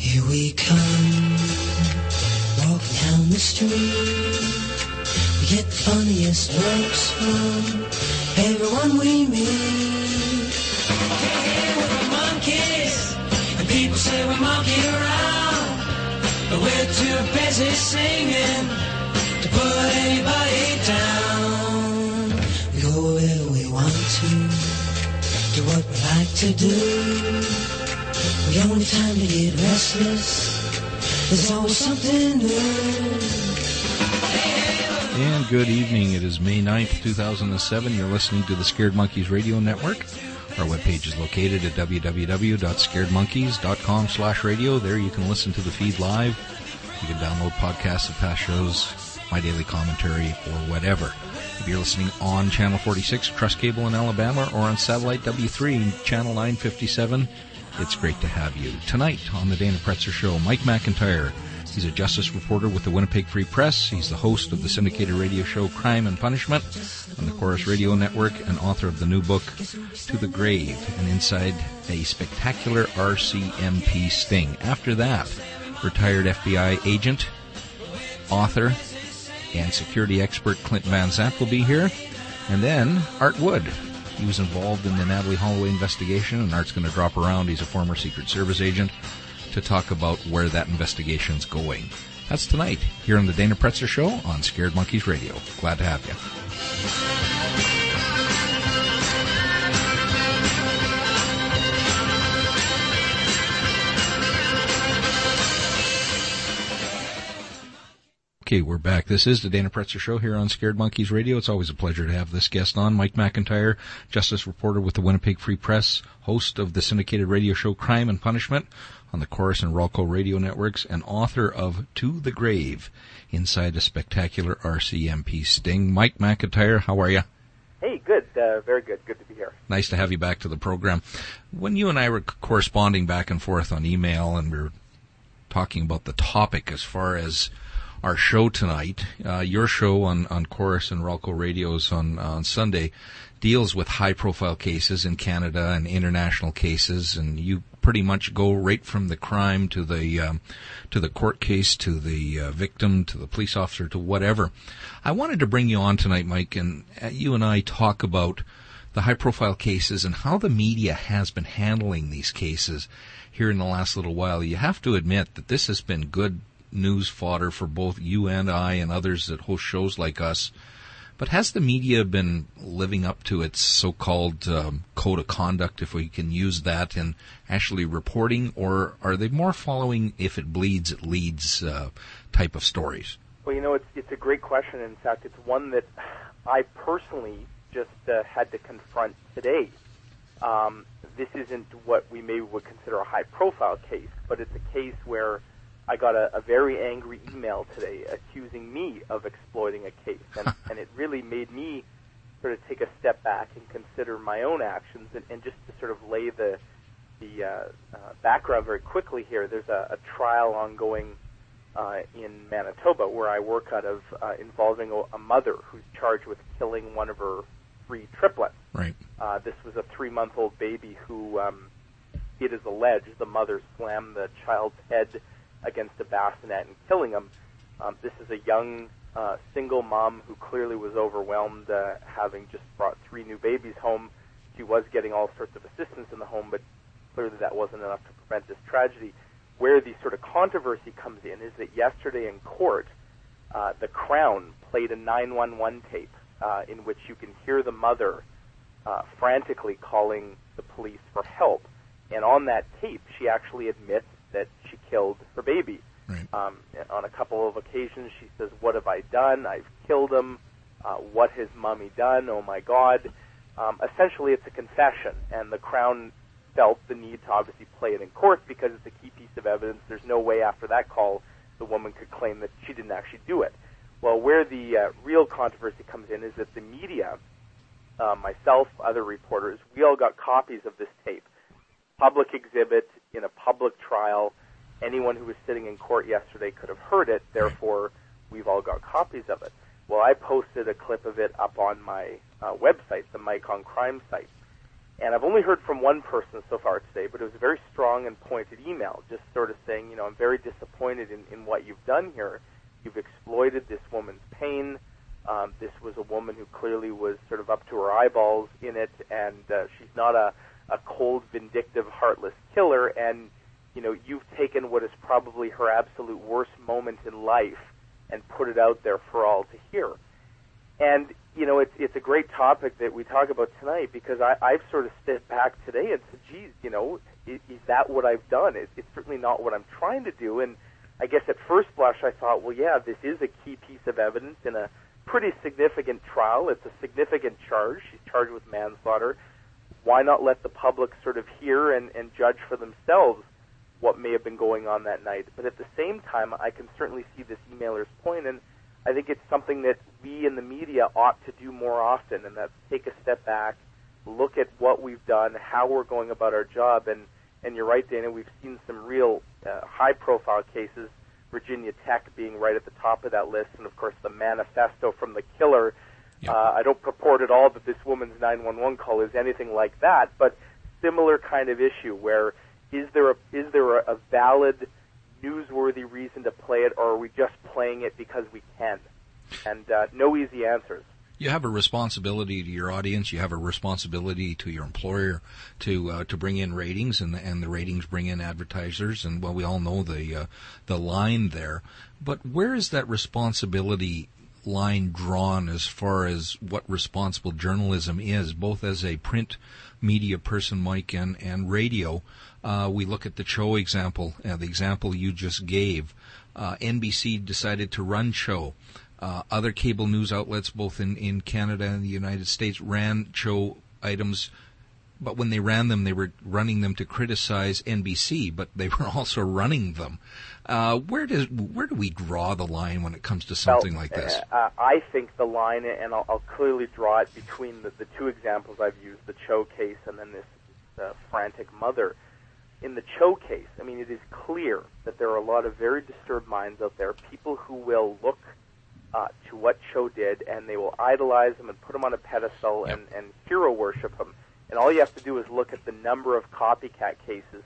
Here we come, walking down the street. We get the funniest looks from everyone we meet. Hey, we're the monkeys, and people say we monkey around, but we're too busy singing to put anybody down. We go where we want to, do what we like to do. The only time to get restless, there's always something new. And good evening. It is May 9th, 2007. You're listening to the Scared Monkeys Radio Network. Our webpage is located at www.scaredmonkeys.com/radio. There you can listen to the feed live. You can download podcasts of past shows, my daily commentary, or whatever. If you're listening on Channel 46, Trust Cable in Alabama, or on Satellite W3, Channel 957, it's great to have you. Tonight on the Dana Pretzer Show, Mike McIntyre. He's a justice reporter with the Winnipeg Free Press. He's the host of the syndicated radio show Crime and Punishment on the Chorus Radio Network and author of the new book, To the Grave, and Inside a Spectacular RCMP Sting. After that, retired FBI agent, author, and security expert Clint Van Zandt will be here. And then Art Wood. He was involved in the Natalie Holloway investigation, and Art's going to drop around. He's a former Secret Service agent to talk about where that investigation's going. That's tonight here on the Dana Pretzer Show on Scared Monkeys Radio. Glad to have you. Okay, we're back. This is the Dana Pretzer Show here on Scared Monkeys Radio. It's always a pleasure to have this guest on. Mike McIntyre, justice reporter with the Winnipeg Free Press, host of the syndicated radio show Crime and Punishment on the Chorus and Rolco radio networks, and author of To the Grave, Inside a Spectacular RCMP Sting. Mike McIntyre, how are you? Hey, good. Very good. Good to be here. Nice to have you back to the program. When you and I were corresponding back and forth on email, and we were talking about the topic as far as our show tonight, your show on Chorus and Rolco radios on Sunday deals with high-profile cases in Canada and international cases, and you pretty much go right from the crime to the court case, to the victim, to the police officer, to whatever. I wanted to bring you on tonight, Mike, and you and I talk about the high-profile cases and how the media has been handling these cases here in the last little while. You have to admit that this has been good news fodder for both you and I and others that host shows like us. But has the media been living up to its so-called code of conduct, if we can use that, in actually reporting, or are they more following if it bleeds, it leads type of stories? Well, you know, it's a great question. In fact, it's one that I personally just had to confront today. This isn't what we maybe would consider a high-profile case, but it's a case where I got a very angry email today accusing me of exploiting a case, and it really made me sort of take a step back and consider my own actions, and just to sort of lay the background very quickly here. There's a trial ongoing in Manitoba where I work out of, involving a mother who's charged with killing one of her 3 triplets. Right. This was a 3-month-old baby who, it is alleged, the mother slammed the child's head against a bassinet and killing him. This is a young single mom who clearly was overwhelmed, having just brought 3 new babies home. She was getting all sorts of assistance in the home, but clearly that wasn't enough to prevent this tragedy. Where the sort of controversy comes in is that yesterday in court, the Crown played a 911 tape in which you can hear the mother frantically calling the police for help. And on that tape, she actually admits that she killed her baby. Right. On a couple of occasions, she says, "What have I done? I've killed him. What has Mommy done? Oh, my God." Essentially, it's a confession, and the Crown felt the need to obviously play it in court because it's a key piece of evidence. There's no way after that call the woman could claim that she didn't actually do it. Well, where the real controversy comes in is that the media, myself, other reporters, we all got copies of this tape. Public exhibit in a public trial. Anyone who was sitting in court yesterday could have heard it. Therefore, we've all got copies of it. Well, I posted a clip of it up on my website, the Mike on Crime site. And I've only heard from one person so far today, but it was a very strong and pointed email, just sort of saying, I'm very disappointed in what you've done here. You've exploited this woman's pain. This was a woman who clearly was sort of up to her eyeballs in it, and she's not a cold, vindictive, heartless killer. And, you've taken what is probably her absolute worst moment in life and put it out there for all to hear. And, it's a great topic that we talk about tonight, because I've sort of stepped back today and said, geez, is that what I've done? It's certainly not what I'm trying to do. And I guess at first blush I thought, well, yeah, this is a key piece of evidence in a pretty significant trial. It's a significant charge. She's charged with manslaughter. Why not let the public sort of hear and judge for themselves what may have been going on that night? But at the same time, I can certainly see this emailer's point, and I think it's something that we in the media ought to do more often, and that's take a step back, look at what we've done, how we're going about our job. And you're right, Dana, we've seen some real high-profile cases, Virginia Tech being right at the top of that list, and of course the manifesto from the killer. Yep. I don't purport at all that this woman's 911 call is anything like that, but similar kind of issue where is there a valid, newsworthy reason to play it, or are we just playing it because we can? And no easy answers. You have a responsibility to your audience. You have a responsibility to your employer to bring in ratings, and the ratings bring in advertisers. And well, we all know the line there. But where is that responsibility line drawn as far as what responsible journalism is, both as a print media person, Mike, and radio? We look at the Cho example, the example you just gave. NBC decided to run Cho. Other cable news outlets, both in Canada and the United States, ran Cho items, but when they ran them, they were running them to criticize NBC, but they were also running them. Where do we draw the line when it comes to something like this? I think the line, and I'll clearly draw it between the two examples I've used, the Cho case and then this frantic mother. In the Cho case, I mean, it is clear that there are a lot of very disturbed minds out there, people who will look to what Cho did, and they will idolize him and put him on a pedestal and hero worship him. And all you have to do is look at the number of copycat cases,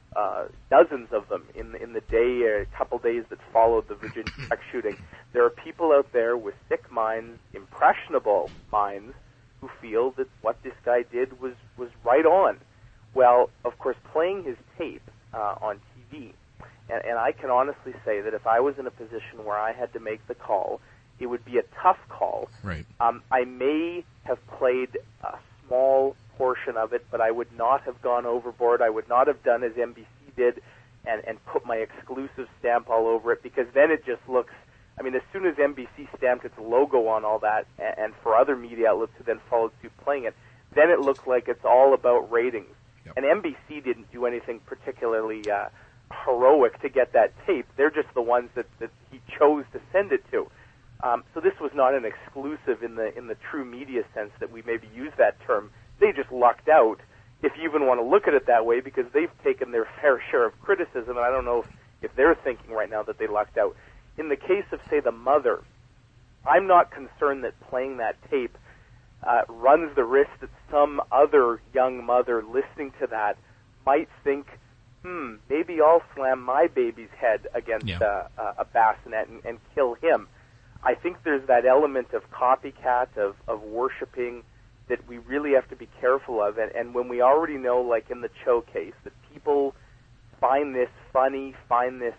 dozens of them in the day, a couple days that followed the Virginia Tech shooting. There are people out there with sick minds, impressionable minds, who feel that what this guy did was right on. Well, of course, playing his tape on TV, and I can honestly say that if I was in a position where I had to make the call, it would be a tough call. Right. I may have played a small portion of it, but I would not have gone overboard. I would not have done as NBC did and put my exclusive stamp all over it, because then it just looks, I mean, as soon as NBC stamped its logo on all that, and for other media outlets who then followed suit playing it, then it looks like it's all about ratings. Yep. And NBC didn't do anything particularly heroic to get that tape. They're just the ones that he chose to send it to. So this was not an exclusive in the true media sense that we maybe use that term. They just lucked out, if you even want to look at it that way, because they've taken their fair share of criticism, and I don't know if they're thinking right now that they lucked out. In the case of, say, the mother, I'm not concerned that playing that tape runs the risk that some other young mother listening to that might think, maybe I'll slam my baby's head against a bassinet and kill him. I think there's that element of copycat, of worshiping, that we really have to be careful of. And when we already know, like in the Cho case, that people find this funny, find this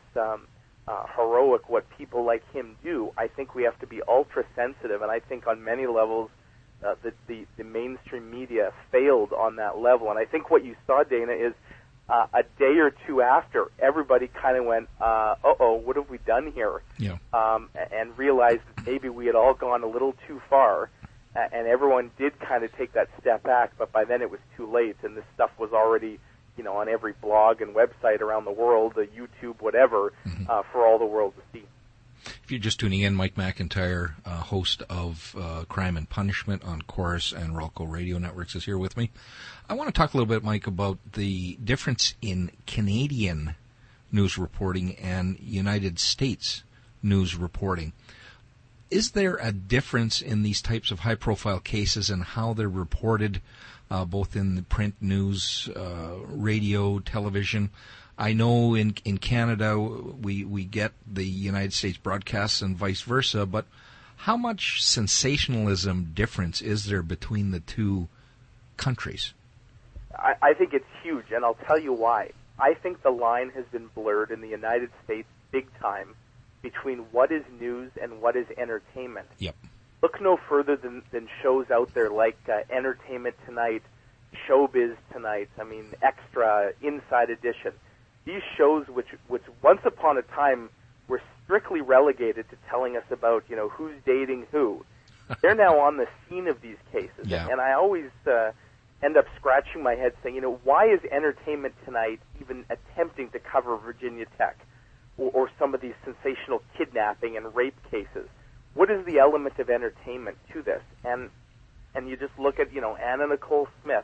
heroic, what people like him do, I think we have to be ultra-sensitive. And I think on many levels, the mainstream media failed on that level. And I think what you saw, Dana, is a day or two after, everybody kind of went, uh-oh, what have we done here? Yeah. And realized that maybe we had all gone a little too far, and everyone did kind of take that step back, but by then it was too late, and this stuff was already, on every blog and website around the world, YouTube, whatever, for all the world to see. If you're just tuning in, Mike McIntyre, host of Crime and Punishment on Chorus and Ralco Radio Networks, is here with me. I want to talk a little bit, Mike, about the difference in Canadian news reporting and United States news reporting. Is there a difference in these types of high-profile cases and how they're reported both in the print news, radio, television. I know in Canada we get the United States broadcasts and vice versa, but how much sensationalism difference is there between the two countries? I think it's huge, and I'll tell you why. I think the line has been blurred in the United States big time between what is news and what is entertainment. Yep. Look no further than shows out there like Entertainment Tonight, Showbiz Tonight, Extra, Inside Edition. These shows which once upon a time were strictly relegated to telling us about, who's dating who. They're now on the scene of these cases. Yeah. And I always end up scratching my head saying, why is Entertainment Tonight even attempting to cover Virginia Tech or some of these sensational kidnapping and rape cases? What is the element of entertainment to this? And you just look at, Anna Nicole Smith.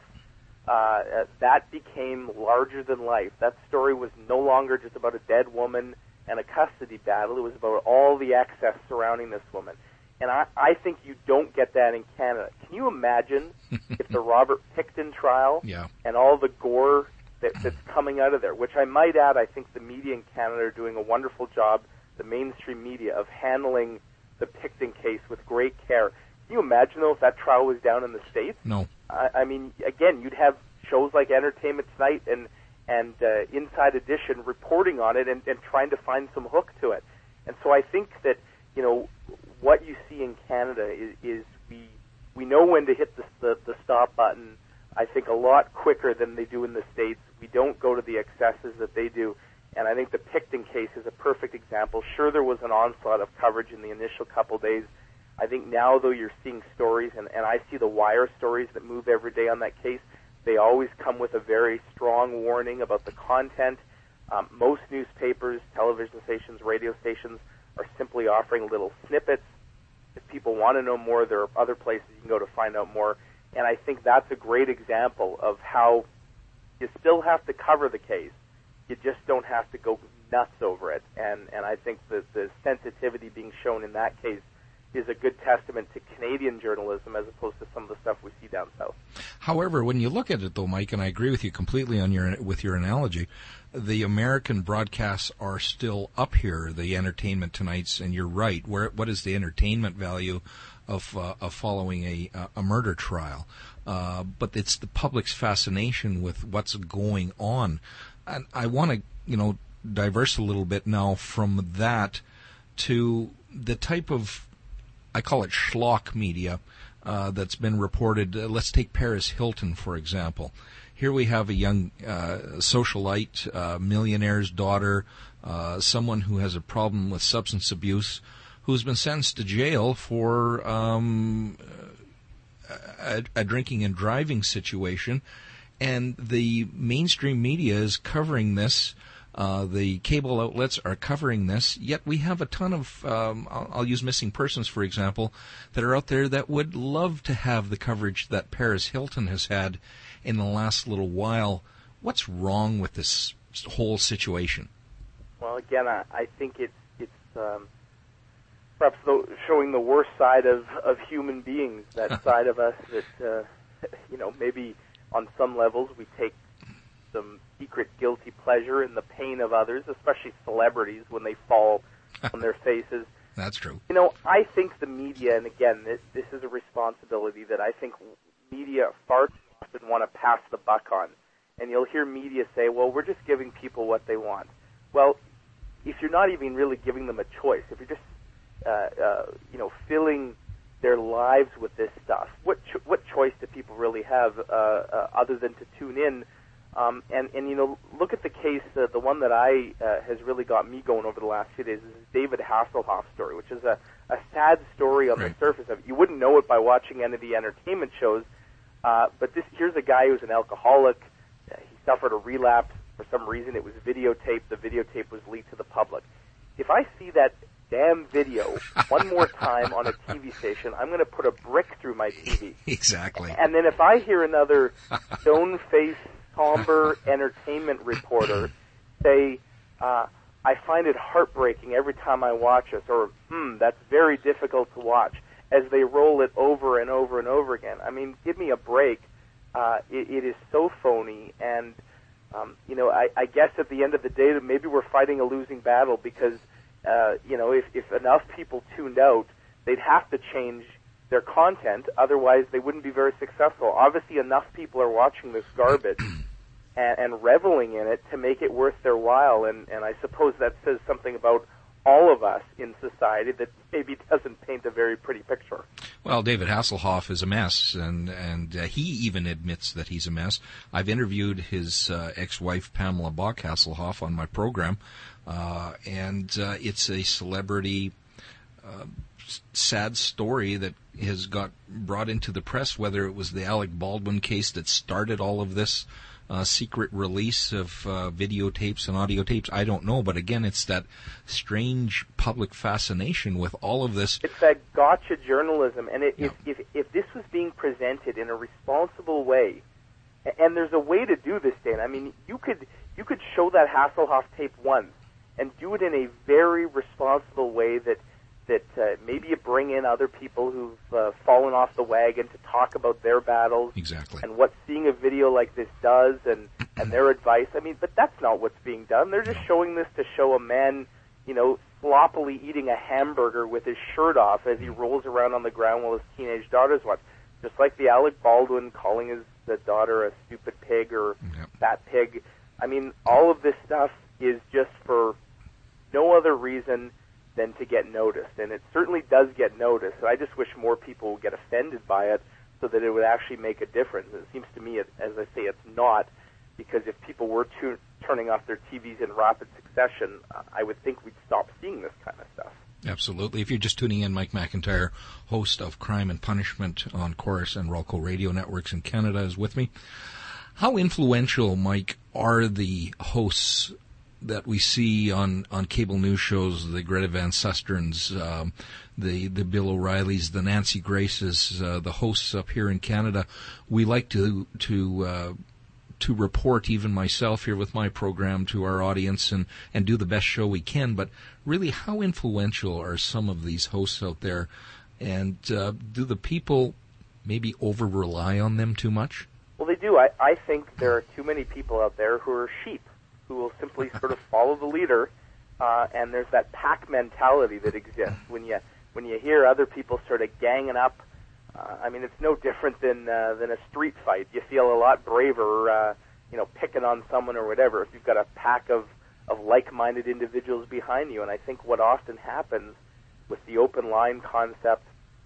That became larger than life. That story was no longer just about a dead woman and a custody battle. It was about all the excess surrounding this woman. And I think you don't get that in Canada. Can you imagine if the Robert Pickton trial and all the gore that's coming out of there, which I might add, I think the media in Canada are doing a wonderful job, the mainstream media, of handling the Pickton case with great care. Can you imagine, though, if that trial was down in the States? No. Again, you'd have shows like Entertainment Tonight and Inside Edition reporting on it and trying to find some hook to it. And so I think that, what you see in Canada is we know when to hit the stop button, I think, a lot quicker than they do in the States. We don't go to the excesses that they do. And I think the Pickton case is a perfect example. Sure, there was an onslaught of coverage in the initial couple days. I think now, though, you're seeing stories, and I see the Wire stories that move every day on that case. They always come with a very strong warning about the content. Most newspapers, television stations, radio stations are simply offering little snippets. If people want to know more, there are other places you can go to find out more. And I think that's a great example of how you still have to cover the case. You just don't have to go nuts over it. And I think that the sensitivity being shown in that case is a good testament to Canadian journalism as opposed to some of the stuff we see down south. However, when you look at it, though, Mike, and I agree with you completely with your analogy, the American broadcasts are still up here, the Entertainment Tonights, and you're right. What is the entertainment value of following a murder trial? But it's the public's fascination with what's going on. And I want to, diverse a little bit now from that to the type of, I call it schlock media, that's been reported. Let's take Paris Hilton, for example. Here we have a young socialite, millionaire's daughter, someone who has a problem with substance abuse, who's been sentenced to jail for a drinking and driving situation. And the mainstream media is covering this. The cable outlets are covering this, yet we have a ton of, I'll use missing persons, for example, that are out there that would love to have the coverage that Paris Hilton has had in the last little while. What's wrong with this whole situation? Well, again, I think it's perhaps showing the worst side of human beings, that side of us that, maybe on some levels we take some secret guilty pleasure in the pain of others, especially celebrities when they fall on their faces. That's true. I think the media, and again, this is a responsibility that I think media far too often want to pass the buck on. And you'll hear media say, well, we're just giving people what they want. Well, if you're not even really giving them a choice, if you're just, filling their lives with this stuff, what choice do people really have other than to tune in? Look at the case, the one that has really got me going over the last few days is David Hasselhoff's story, which is a sad story on the surface of it. You wouldn't know it by watching any of the entertainment shows, but here's a guy who's an alcoholic. He suffered a relapse. For some reason, it was videotaped. The videotape was leaked to the public. If I see that damn video one more time on a TV station, I'm going to put a brick through my TV. Exactly. And then if I hear another stone-faced, somber entertainment reporter say, I find it heartbreaking every time I watch this, or, that's very difficult to watch, as they roll it over and over and over again. I mean, give me a break. it is so phony. And I guess at the end of the day, maybe we're fighting a losing battle because if enough people tuned out, they'd have to change their content. Otherwise, they wouldn't be very successful. Obviously, enough people are watching this garbage and reveling in it to make it worth their while. And I suppose that says something about all of us in society that maybe doesn't paint a very pretty picture. Well, David Hasselhoff is a mess, and he even admits that he's a mess. I've interviewed his ex-wife, Pamela Bach Hasselhoff, on my program, and it's a celebrity sad story that has got brought into the press, whether it was the Alec Baldwin case that started all of this secret release of videotapes and audio tapes. I don't know, but again, it's that strange public fascination with all of this. It's that gotcha journalism, and if this was being presented in a responsible way, and there's a way to do this, Dan. I mean, you could show that Hasselhoff tape once and do it in a very responsible way that maybe you bring in other people who've fallen off the wagon to talk about their battles. Exactly. And what seeing a video like this does and their advice. I mean, but that's not what's being done. They're just showing this to show a man, sloppily eating a hamburger with his shirt off as he rolls around on the ground while his teenage daughters watch. Just like the Alec Baldwin calling the daughter a stupid pig or fat pig. I mean, all of this stuff is just for no other reason than to get noticed, and it certainly does get noticed. So I just wish more people would get offended by it so that it would actually make a difference. It seems to me, as I say, it's not, because if people were turning off their TVs in rapid succession, I would think we'd stop seeing this kind of stuff. Absolutely. If you're just tuning in, Mike McIntyre, host of Crime and Punishment on Chorus and Rolco Radio Networks in Canada, is with me. How influential, Mike, are the hosts that we see on cable news shows, the Greta Van Susterns, the Bill O'Reillys, the Nancy Graces, the hosts up here in Canada? We like to report, even myself here with my program, to our audience and do the best show we can. But really, how influential are some of these hosts out there? And do the people maybe over-rely on them too much? Well, they do. I think there are too many people out there who are sheep, who will simply sort of follow the leader, and there's that pack mentality that exists when you hear other people sort of ganging up. I mean, it's no different than a street fight. You feel a lot braver, picking on someone or whatever if you've got a pack of like-minded individuals behind you. And I think what often happens with the open line concept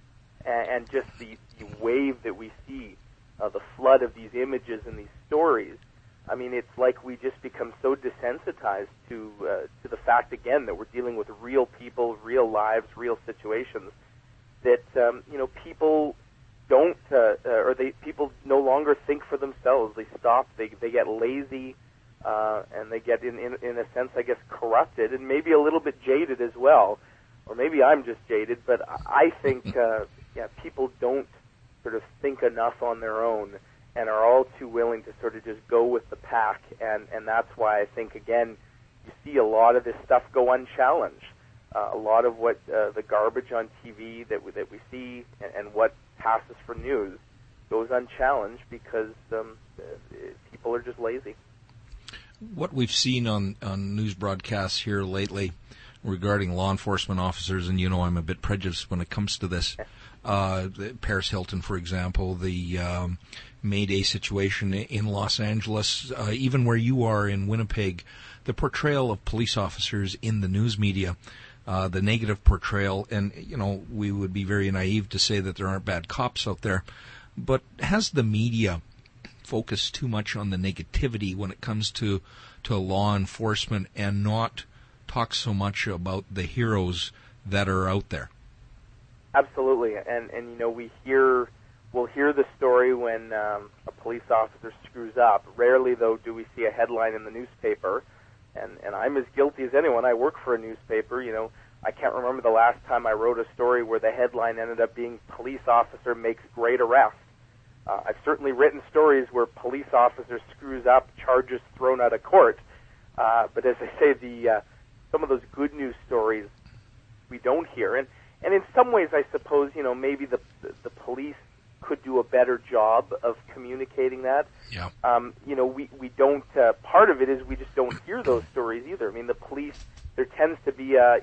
and just the wave that we see, the flood of these images and these stories, I mean, it's like we just become so desensitized to the fact, again, that we're dealing with real people, real lives, real situations, that, people don't, people no longer think for themselves. They stop, they get lazy, and they get, in a sense, I guess, corrupted, and maybe a little bit jaded as well. Or maybe I'm just jaded, but I think, people don't sort of think enough on their own, and are all too willing to sort of just go with the pack. And that's why I think, again, you see a lot of this stuff go unchallenged. A lot of what the garbage on TV that we see and what passes for news goes unchallenged because people are just lazy. What we've seen on news broadcasts here lately regarding law enforcement officers, and I'm a bit prejudiced when it comes to this, Paris Hilton, for example, the Mayday situation in Los Angeles, even where you are in Winnipeg, the portrayal of police officers in the news media, the negative portrayal, and, we would be very naive to say that there aren't bad cops out there, but has the media focused too much on the negativity when it comes to law enforcement and not talk so much about the heroes that are out there? Absolutely, and we'll hear the story when a police officer screws up. Rarely, though, do we see a headline in the newspaper, and I'm as guilty as anyone. I work for a newspaper. I can't remember the last time I wrote a story where the headline ended up being "Police Officer Makes Great Arrest." I've certainly written stories where police officer screws up, charges thrown out of court, but as I say, some of those good news stories we don't hear, and in some ways, I suppose, maybe the police could do a better job of communicating that. Yeah. We don't, part of it is we just don't hear those stories either. I mean, the police, there tends to be a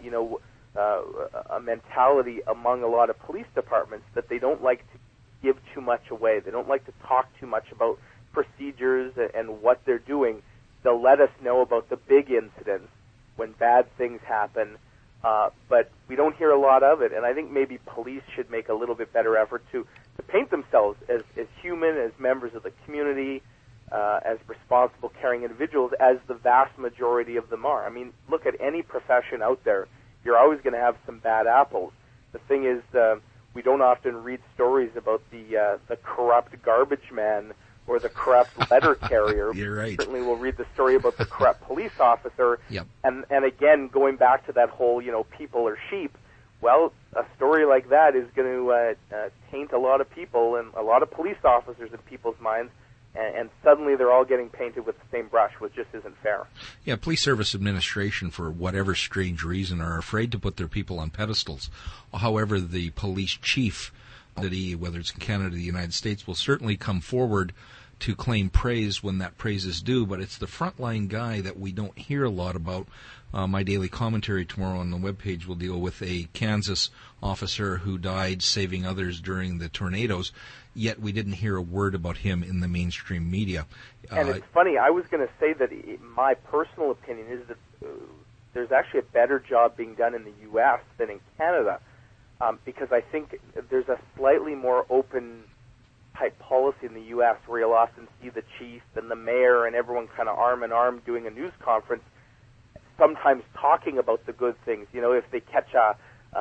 mentality among a lot of police departments that they don't like to give too much away. They don't like to talk too much about procedures and what they're doing. They'll let us know about the big incidents when bad things happen, but we don't hear a lot of it. And I think maybe police should make a little bit better effort to paint themselves as human, as members of the community, as responsible, caring individuals, as the vast majority of them are. I mean, look at any profession out there. You're always going to have some bad apples. The thing is, we don't often read stories about the corrupt garbage man or the corrupt letter carrier. You're right. Certainly we'll read the story about the corrupt police officer. Yep. And again, going back to that whole, people or sheep, well, a story like that is going to taint a lot of people and a lot of police officers in people's minds, and suddenly they're all getting painted with the same brush, which just isn't fair. Yeah, Police Service Administration, for whatever strange reason, are afraid to put their people on pedestals. However, the police chief, whether it's in Canada or the United States, will certainly come forward to claim praise when that praise is due, but it's the frontline guy that we don't hear a lot about. My daily commentary tomorrow on the webpage will deal with a Kansas officer who died saving others during the tornadoes, yet we didn't hear a word about him in the mainstream media. And it's funny, I was going to say that my personal opinion is that there's actually a better job being done in the U.S. than in Canada, because I think there's a slightly more open type policy in the U.S. where you'll often see the chief and the mayor and everyone kind of arm in arm doing a news conference, sometimes talking about the good things. If they catch a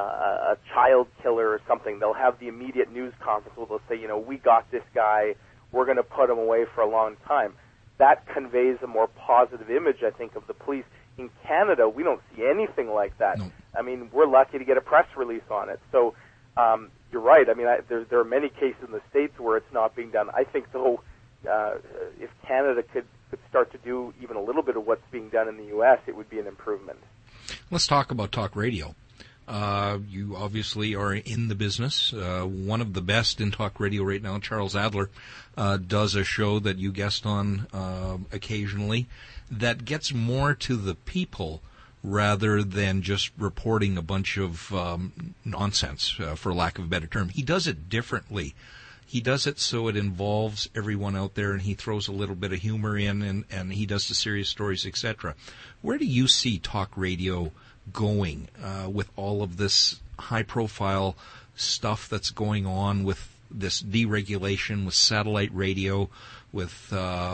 child killer or something, they'll have the immediate news conference where they'll say, we got this guy, we're going to put him away for a long time. That conveys a more positive image, I think, of the police. In Canada, we don't see anything like that. No. I mean, we're lucky to get a press release on it. So you're right. I mean, there are many cases in the States where it's not being done. I think, though, if Canada could start to do even a little bit of what's being done in the U.S., it would be an improvement. Let's talk about talk radio. You obviously are in the business. One of the best in talk radio right now, Charles Adler, does a show that you guest on occasionally that gets more to the people rather than just reporting a bunch of nonsense, for lack of a better term. He does it differently. He does it so it involves everyone out there, and he throws a little bit of humor in, and he does the serious stories, etc. Where do you see talk radio going with all of this high-profile stuff that's going on with this deregulation, with satellite radio, with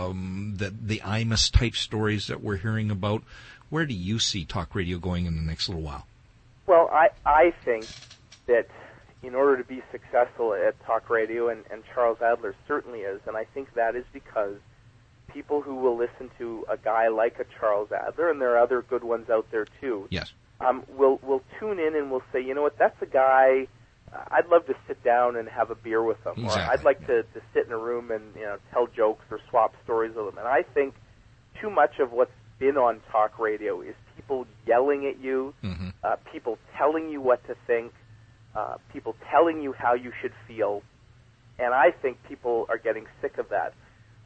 the Imus-type stories that we're hearing about? Where do you see talk radio going in the next little while? Well, I think that in order to be successful at talk radio, and Charles Adler certainly is, and I think that is because people who will listen to a guy like a Charles Adler, and there are other good ones out there too, yes, will tune in and will say, you know what, that's a guy, I'd love to sit down and have a beer with him, exactly. Or I'd like to sit in a room and tell jokes or swap stories with him. And I think too much of what's been on talk radio is people yelling at you, mm-hmm. People telling you what to think, people telling you how you should feel, and I think people are getting sick of that.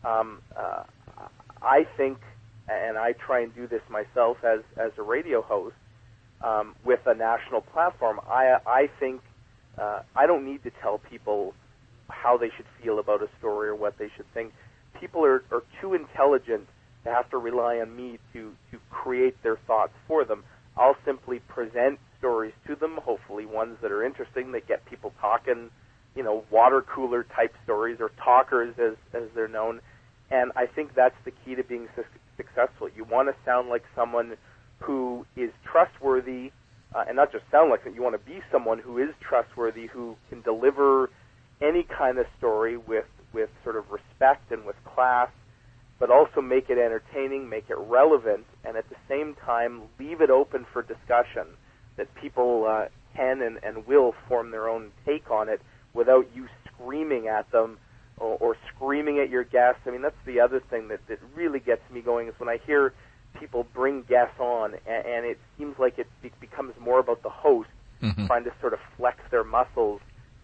I think, and I try and do this myself as a radio host with a national platform, I think I don't need to tell people how they should feel about a story or what they should think. People are too intelligent to have to rely on me to create their thoughts for them. I'll simply present stories to them, hopefully ones that are interesting, that get people talking, water cooler type stories, or talkers as they're known. And I think that's the key to being successful. You want to sound like someone who is trustworthy, and not just sound like it, you want to be someone who is trustworthy, who can deliver any kind of story with sort of respect and with class, but also make it entertaining, make it relevant, and at the same time leave it open for discussion, that people can and will form their own take on it without you screaming at them or screaming at your guests. I mean, that's the other thing that really gets me going, is when I hear people bring guests on and it seems like it becomes more about the host, mm-hmm. trying to sort of flex their muscles to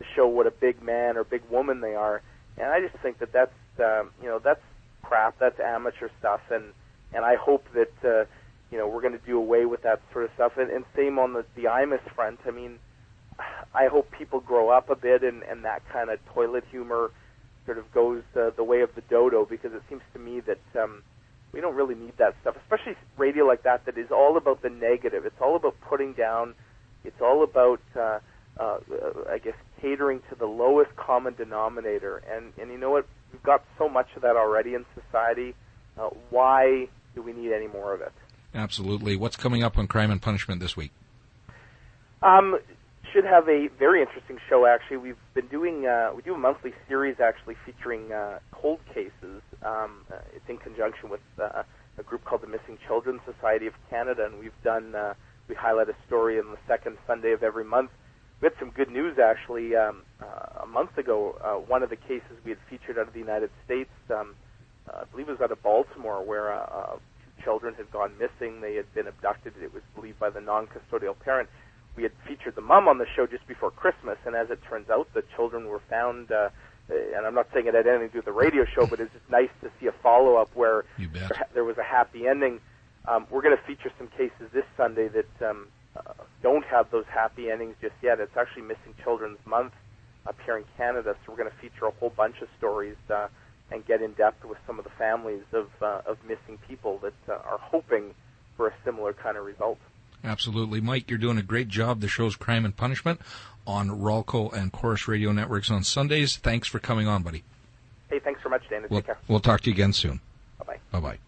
show what a big man or big woman they are. And I just think that that's crap. That's amateur stuff. And I hope that we're going to do away with that sort of stuff. And same on the Imus front. I mean, I hope people grow up a bit, and that kind of toilet humor sort of goes the way of the dodo, because it seems to me that we don't really need that stuff, especially radio like that is all about the negative. It's all about putting down. It's all about, I guess, catering to the lowest common denominator. And you know what? We've got so much of that already in society. Why do we need any more of it? Absolutely. What's coming up on Crime and Punishment this week? Should have a very interesting show, actually. We've been doing, we do a monthly series, actually, featuring cold cases. It's in conjunction with a group called the Missing Children Society of Canada, and we've done, we highlight a story on the second Sunday of every month. We had some good news, actually. A month ago, one of the cases we had featured out of the United States, I believe it was out of Baltimore, where two children had gone missing. They had been abducted, it was believed, by the non-custodial parent. We had featured the mom on the show just before Christmas, and as it turns out, the children were found, and I'm not saying it had anything to do with the radio show, but it's just nice to see a follow-up where there was a happy ending. We're going to feature some cases this Sunday that don't have those happy endings just yet. It's actually Missing Children's Month up here in Canada, so we're going to feature a whole bunch of stories and get in depth with some of the families of missing people that are hoping for a similar kind of result. Absolutely. Mike, you're doing a great job. The show's Crime and Punishment on Rolco and Chorus Radio Networks on Sundays. Thanks for coming on, buddy. Hey, thanks so much, Dana. Take care. We'll talk to you again soon. Bye-bye. Bye-bye.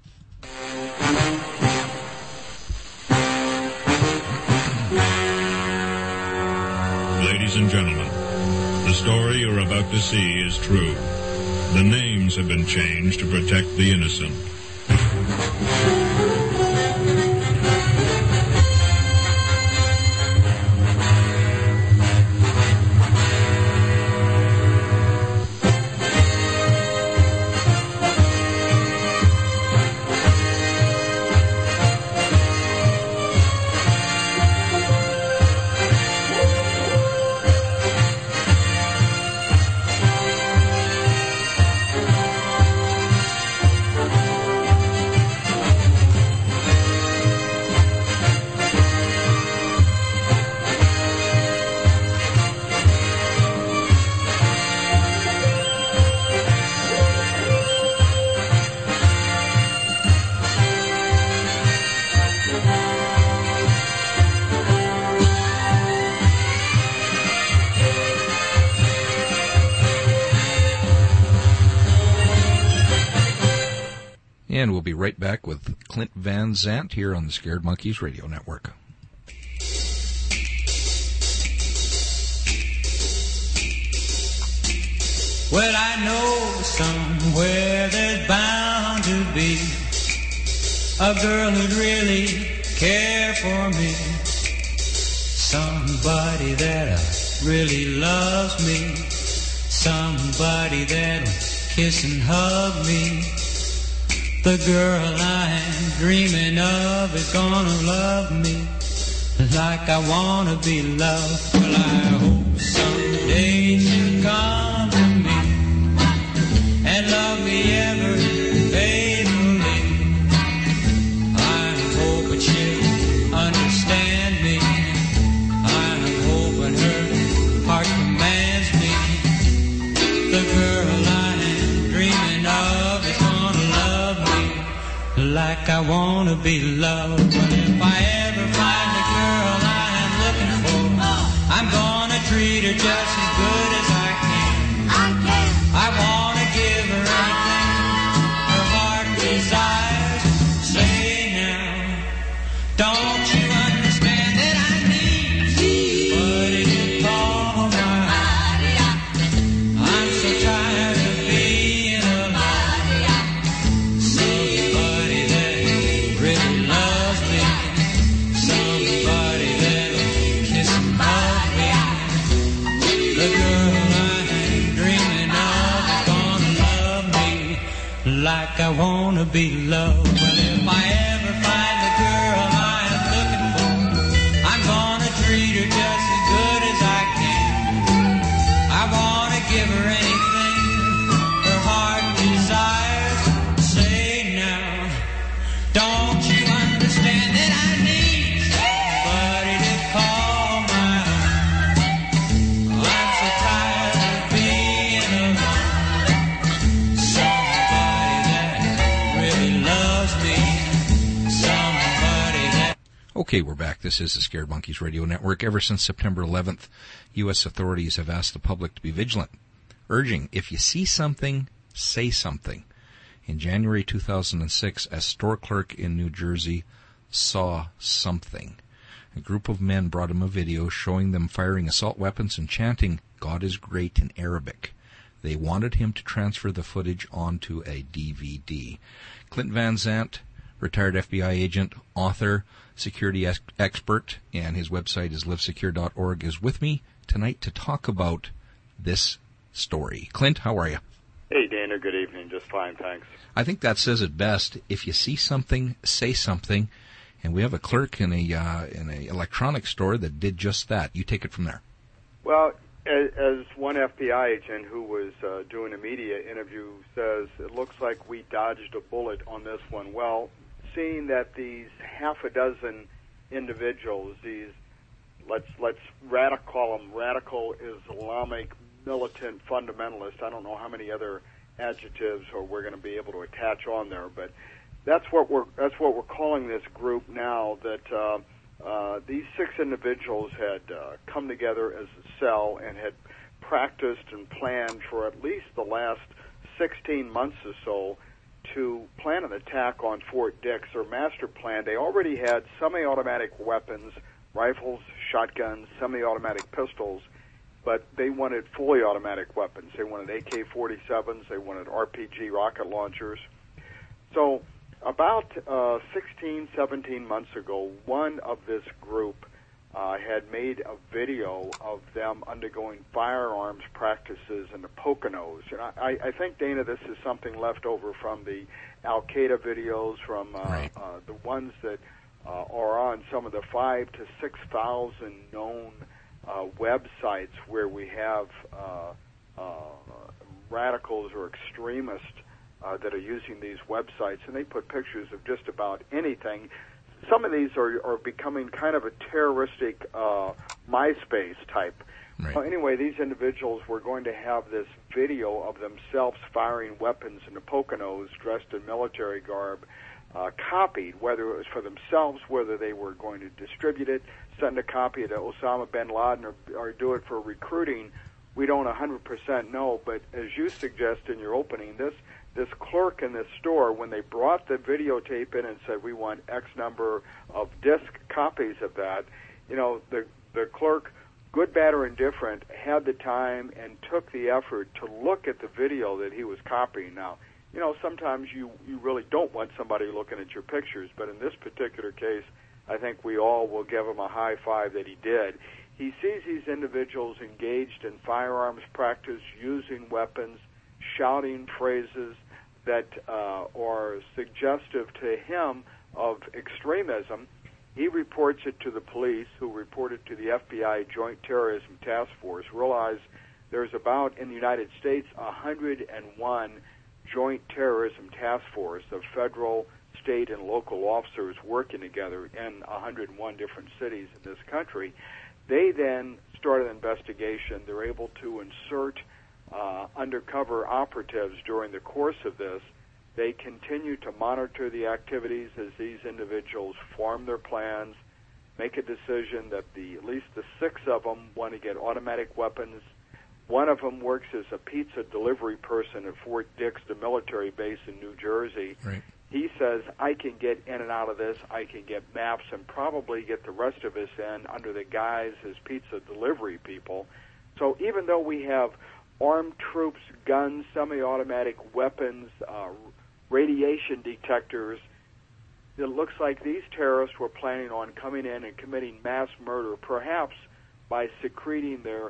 Ladies and gentlemen, the story you're about to see is true. The names have been changed to protect the innocent. And we'll be right back with Clint Van Zandt here on the Scared Monkeys Radio Network. Well, I know somewhere there's bound to be a girl who'd really care for me, somebody that really loves me, somebody that'll kiss and hug me. The girl I'm dreaming of is gonna love me like I wanna be loved. Well, I hope someday she'll come to me and love me ever faithfully. I'm hoping she'll understand me. I'm hoping her heart commands me. The girl I'm dreaming of is gonna love me like I wanna be loved. But if I ever find the girl I'm looking for, I'm gonna treat her just as good as I can. I wanna give her anything her heart desires. Say now, don't you understand that I need what it is called mine? I'm so tired of being alone. Somebody that really loves me, somebody that'll kiss and hug me. The girl I'm dreaming of is gonna love me like I wanna be loved. Well, if I ever find the girl I'm looking for, I'm gonna treat her just as good as I can. Okay, we're back. This is the Scared Monkeys Radio Network. Ever since September 11th, U.S. authorities have asked the public to be vigilant, urging, if you see something, say something. In January 2006, a store clerk in New Jersey saw something. A group of men brought him a video showing them firing assault weapons and chanting, "God is great" in Arabic. They wanted him to transfer the footage onto a DVD. Clint Van Zandt, retired FBI agent, author, security expert, and his website is livesecure.org, is with me tonight to talk about this story. Clint, how are you? Hey, Dana. Good evening. Just fine, thanks. I think that says it best. If you see something, say something. And we have a clerk in a electronics store that did just that. You take it from there. Well, as one FBI agent who was doing a media interview says, it looks like we dodged a bullet on this one. Well, seeing that these half a dozen individuals, these let's call them radical Islamic militant fundamentalists. I don't know how many other adjectives or we're going to be able to attach on there, but that's what we're calling this group now. That these 6 individuals had come together as a cell and had practiced and planned for at least the last 16 months or so to plan an attack on Fort Dix. Their master plan. They already had semi-automatic weapons, rifles, shotguns, semi-automatic pistols, but they wanted fully automatic weapons. They wanted AK-47s. They wanted RPG rocket launchers. So about 16, 17 months ago, one of this group had made a video of them undergoing firearms practices in the Poconos. And I think, Dana, this is something left over from the Al-Qaeda videos, from the ones that are on some of the 5,000 to 6,000 known websites where we have radicals or extremists that are using these websites, and they put pictures of just about anything. Some of these are becoming kind of a terroristic MySpace type. Right. Well, anyway, these individuals were going to have this video of themselves firing weapons in the Poconos, dressed in military garb, copied, whether it was for themselves, whether they were going to distribute it, send a copy to Osama bin Laden, or do it for recruiting. We don't 100% know, but as you suggest in your opening, this clerk in this store, when they brought the videotape in and said, we want X number of disc copies of that, the clerk, good, bad, or indifferent, had the time and took the effort to look at the video that he was copying. Now, sometimes you really don't want somebody looking at your pictures, but in this particular case, I think we all will give him a high five that he did. He sees these individuals engaged in firearms practice, using weapons, shouting phrases that are suggestive to him of extremism. He reports it to the police, who report it to the FBI Joint Terrorism Task Force. Realize there's about, in the United States, 101 Joint Terrorism Task Force of federal, state, and local officers working together in 101 different cities in this country. They then start an investigation. They're able to insert undercover operatives during the course of this. They continue to monitor the activities as these individuals form their plans, make a decision that at least the 6 of them want to get automatic weapons. One of them works as a pizza delivery person at Fort Dix, the military base in New Jersey. Right. He says, I can get in and out of this, I can get maps, and probably get the rest of us in under the guise as pizza delivery people. So even though we have armed troops, guns, semi-automatic weapons, radiation detectors, it looks like these terrorists were planning on coming in and committing mass murder, perhaps by secreting their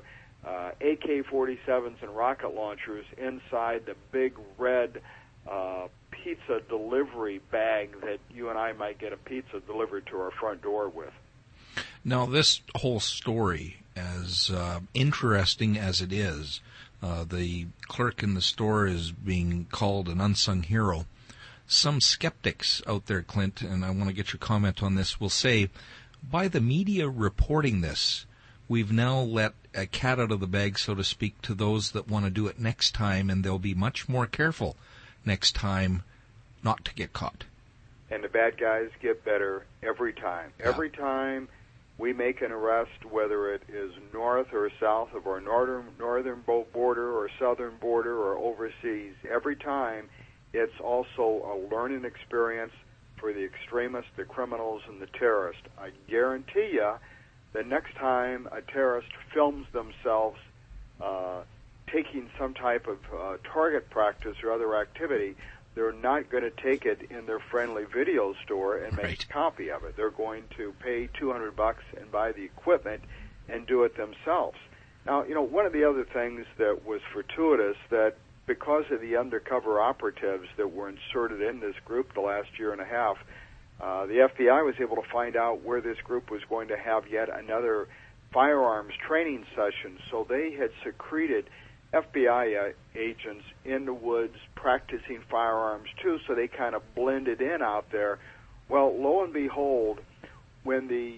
AK-47s and rocket launchers inside the big red pizza delivery bag that you and I might get a pizza delivered to our front door with. Now, this whole story, as interesting as it is, the clerk in the store is being called an unsung hero. Some skeptics out there, Clint, and I want to get your comment on this, will say, by the media reporting this, we've now let a cat out of the bag, so to speak, to those that want to do it next time, and they'll be much more careful next time not to get caught. and the bad guys get better every time. Yeah. Every time we make an arrest, whether it is north or south of our northern border or southern border or overseas, every time it's also a learning experience for the extremists, the criminals, and the terrorists. I guarantee you the next time a terrorist films themselves taking some type of target practice or other activity, they're not going to take it in their friendly video store and make a copy of it. They're going to pay $200 and buy the equipment and do it themselves. Now, one of the other things that was fortuitous, that because of the undercover operatives that were inserted in this group the last year and a half, the FBI was able to find out where this group was going to have yet another firearms training session. So they had secreted FBI agents in the woods practicing firearms too, so they kind of blended in out there. Well, lo and behold, when the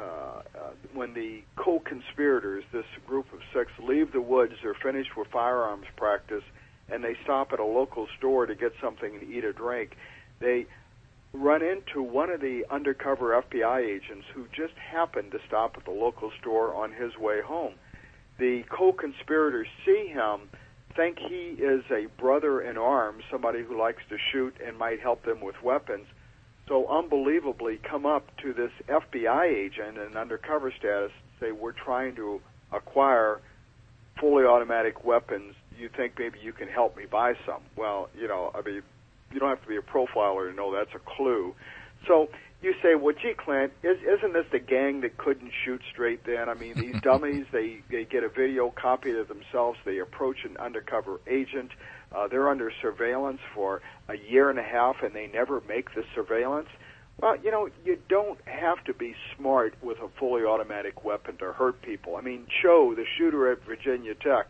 co-conspirators, this group of 6, leave the woods, they're finished with firearms practice, and they stop at a local store to get something to eat or drink, they run into one of the undercover FBI agents who just happened to stop at the local store on his way home. The co-conspirators see him, think he is a brother in arms, somebody who likes to shoot and might help them with weapons, so unbelievably come up to this FBI agent in undercover status and say, we're trying to acquire fully automatic weapons. You think maybe you can help me buy some? Well, you don't have to be a profiler to know that's a clue. So you say, well, gee, Clint, isn't this the gang that couldn't shoot straight then? I mean, these dummies, they get a video copy of themselves. They approach an undercover agent. They're under surveillance for a year and a half, and they never make the surveillance. Well, you don't have to be smart with a fully automatic weapon to hurt people. I mean, Cho, the shooter at Virginia Tech,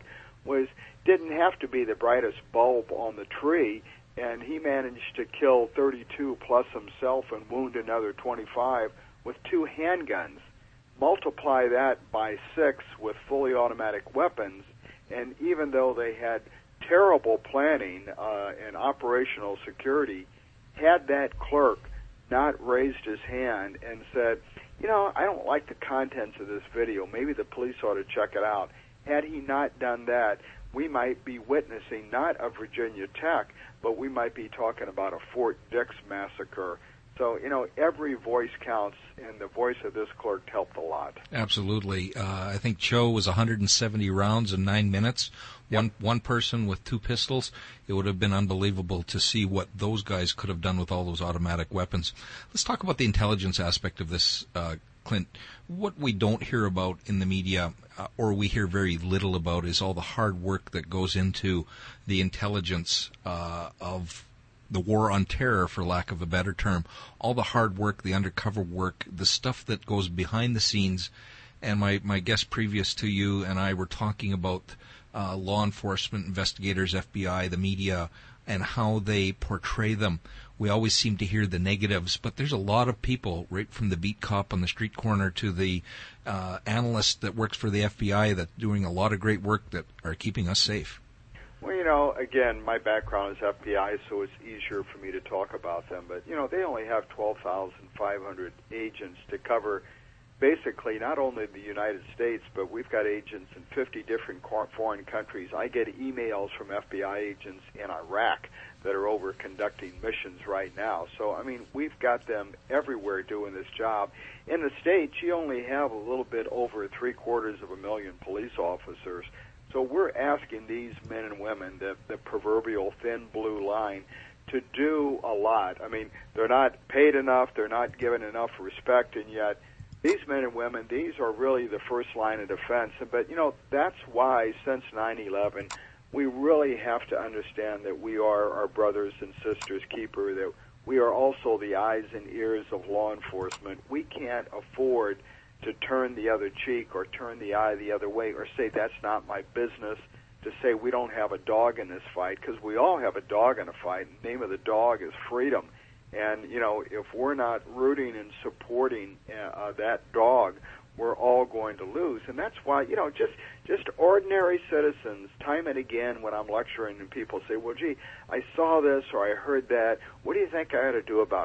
didn't have to be the brightest bulb on the tree, and he managed to kill 32 plus himself and wound another 25 with 2 handguns. Multiply that by 6 with fully automatic weapons, and even though they had terrible planning and operational security, had that clerk not raised his hand and said, I don't like the contents of this video, maybe the police ought to check it out. Had he not done that, we might be witnessing not a Virginia Tech, but we might be talking about a Fort Dix massacre. So, every voice counts, and the voice of this clerk helped a lot. Absolutely. I think Cho was 170 rounds in 9 minutes. Yep. One person with 2 pistols. It would have been unbelievable to see what those guys could have done with all those automatic weapons. Let's talk about the intelligence aspect of this, Clint. What we don't hear about in the media, or we hear very little about, is all the hard work that goes into the intelligence of the war on terror, for lack of a better term. All the hard work, the undercover work, the stuff that goes behind the scenes. And my guest previous to you and I were talking about law enforcement, investigators, FBI, the media, and how they portray them. We always seem to hear the negatives, but there's a lot of people, right from the beat cop on the street corner to the analyst that works for the FBI, that's doing a lot of great work that are keeping us safe. Well, again, my background is FBI, so it's easier for me to talk about them. But, they only have 12,500 agents to cover basically not only the United States, but we've got agents in 50 different foreign countries. I get emails from FBI agents in Iraq that are over conducting missions right now. So, we've got them everywhere doing this job. In the States, you only have a little bit over 750,000 police officers. So we're asking these men and women, the proverbial thin blue line, to do a lot. They're not paid enough, they're not given enough respect, and yet these men and women, these are really the first line of defense. But, that's why since 9/11, we really have to understand that we are our brothers and sisters' keeper, that we are also the eyes and ears of law enforcement. We can't afford to turn the other cheek or turn the eye the other way or say that's not my business, to say we don't have a dog in this fight, because we all have a dog in a fight. The name of the dog is freedom. And, if we're not rooting and supporting that dog, we're all going to lose. And that's why, just ordinary citizens, time and again when I'm lecturing and people say, well, gee, I saw this or I heard that. What do you think I ought to do about it?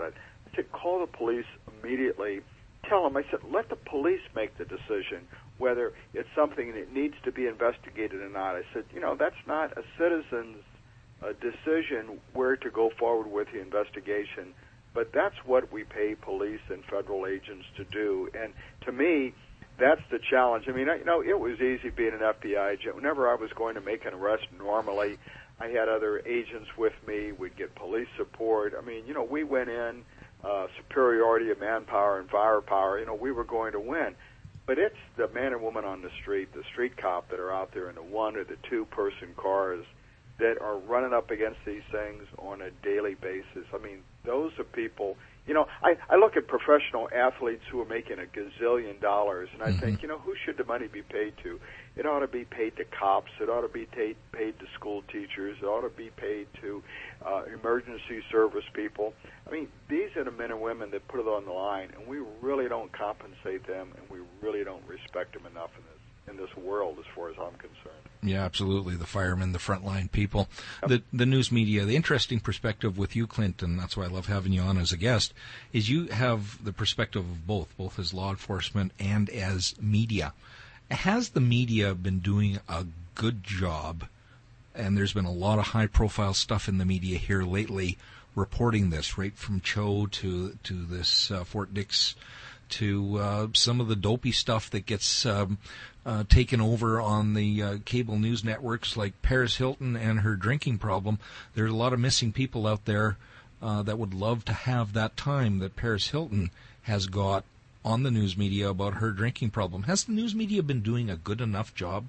I said, call the police immediately. Tell them, I said, let the police make the decision whether it's something that needs to be investigated or not. I said, that's not a citizen's decision where to go forward with the investigation, but that's what we pay police and federal agents to do. And to me, that's the challenge. I mean, it was easy being an FBI agent. Whenever I was going to make an arrest normally, I had other agents with me. We'd get police support. I mean, we went in, superiority of manpower and firepower. We were going to win. But it's the man and woman on the street cop that are out there in the 1 or the 2-person cars that are running up against these things on a daily basis. I mean, those are people, I look at professional athletes who are making $1 gazillion, and I think, who should the money be paid to? It ought to be paid to cops. It ought to be paid to school teachers. It ought to be paid to emergency service people. I mean, these are the men and women that put it on the line, and we really don't compensate them, and we really don't respect them enough in this world, as far as I'm concerned. Yeah, absolutely. The firemen, the frontline people, the news media. The interesting perspective with you, Clint, and that's why I love having you on as a guest, is you have the perspective of both as law enforcement and as media. Has the media been doing a good job, and there's been a lot of high-profile stuff in the media here lately reporting this, right from Cho to this Fort Dix, to some of the dopey stuff that gets taken over on the cable news networks, like Paris Hilton and her drinking problem. There's a lot of missing people out there that would love to have that time that Paris Hilton has got on the news media about her drinking problem. Has the news media been doing a good enough job?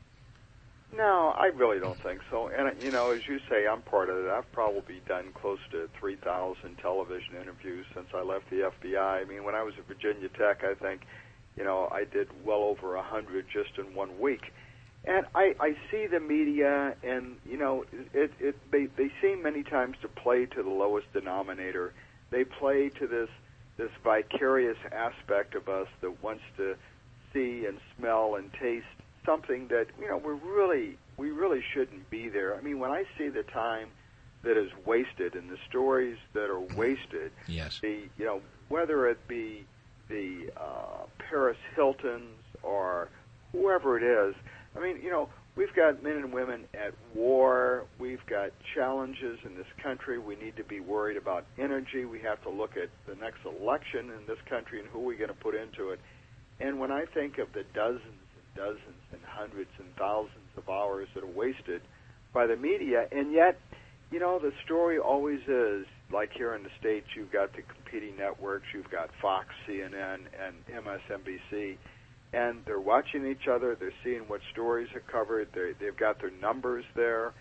No, I really don't think so. And, as you say, I'm part of it. I've probably done close to 3,000 television interviews since I left the FBI. I mean, when I was at Virginia Tech, I think, I did well over 100 just in 1 week. And I see the media, and, they seem many times to play to the lowest denominator. They play to this vicarious aspect of us that wants to see and smell and taste something that we really shouldn't be there. I mean, when I see the time that is wasted and the stories that are wasted, yes, whether it be the Paris Hiltons or whoever it is, I mean, we've got men and women at war. We've got challenges in this country. We need to be worried about energy. We have to look at the next election in this country and who we're going to put into it. And when I think of the dozens and dozens and hundreds and thousands of hours that are wasted by the media, and yet, the story always is, like here in the States, you've got the competing networks. You've got Fox, CNN, and MSNBC. And they're watching each other. They're seeing what stories are covered. They've got their numbers there.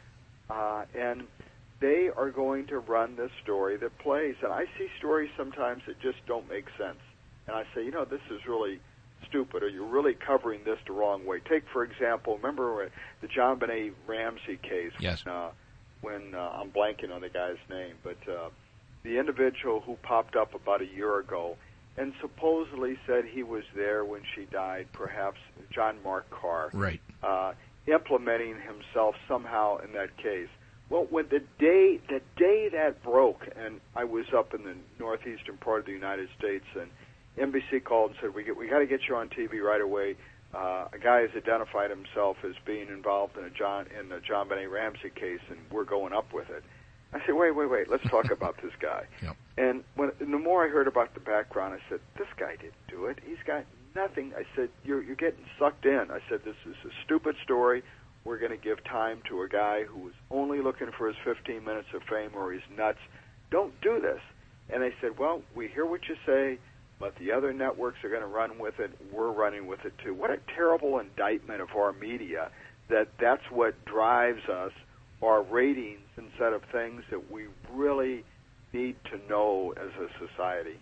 And they are going to run the story that plays. And I see stories sometimes that just don't make sense. And I say, this is really stupid, or you're really covering this the wrong way. Take, for example, remember the JonBenét Ramsey case? Yes. When I'm blanking on the guy's name, but the individual who popped up about a year ago and supposedly said he was there when she died, perhaps John Mark Carr, right, implementing himself somehow in that case. Well, when the day that broke, and I was up in the northeastern part of the United States, and NBC called and said, we got to get you on TV right away. A guy has identified himself as being involved in the JonBenét Ramsey case, and we're going up with it. I said, wait, let's talk about this guy. Yep. And the more I heard about the background, I said, this guy didn't do it. He's got nothing. I said, you're getting sucked in. I said, this is a stupid story. We're going to give time to a guy who is only looking for his 15 minutes of fame, or he's nuts. Don't do this. And they said, well, we hear what you say, but the other networks are going to run with it. We're running with it, too. What a terrible indictment of our media, that's what drives us, our ratings, instead of things that we really need to know as a society.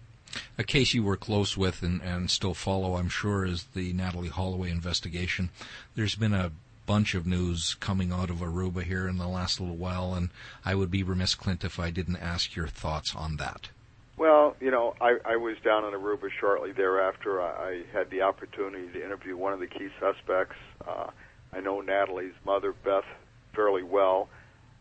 A case you were close with and still follow, I'm sure, is the Natalie Holloway investigation. There's been a bunch of news coming out of Aruba here in the last little while, and I would be remiss, Clint, if I didn't ask your thoughts on that. Well, I was down in Aruba shortly thereafter. I had the opportunity to interview one of the key suspects. I know Natalie's mother, Beth, fairly well.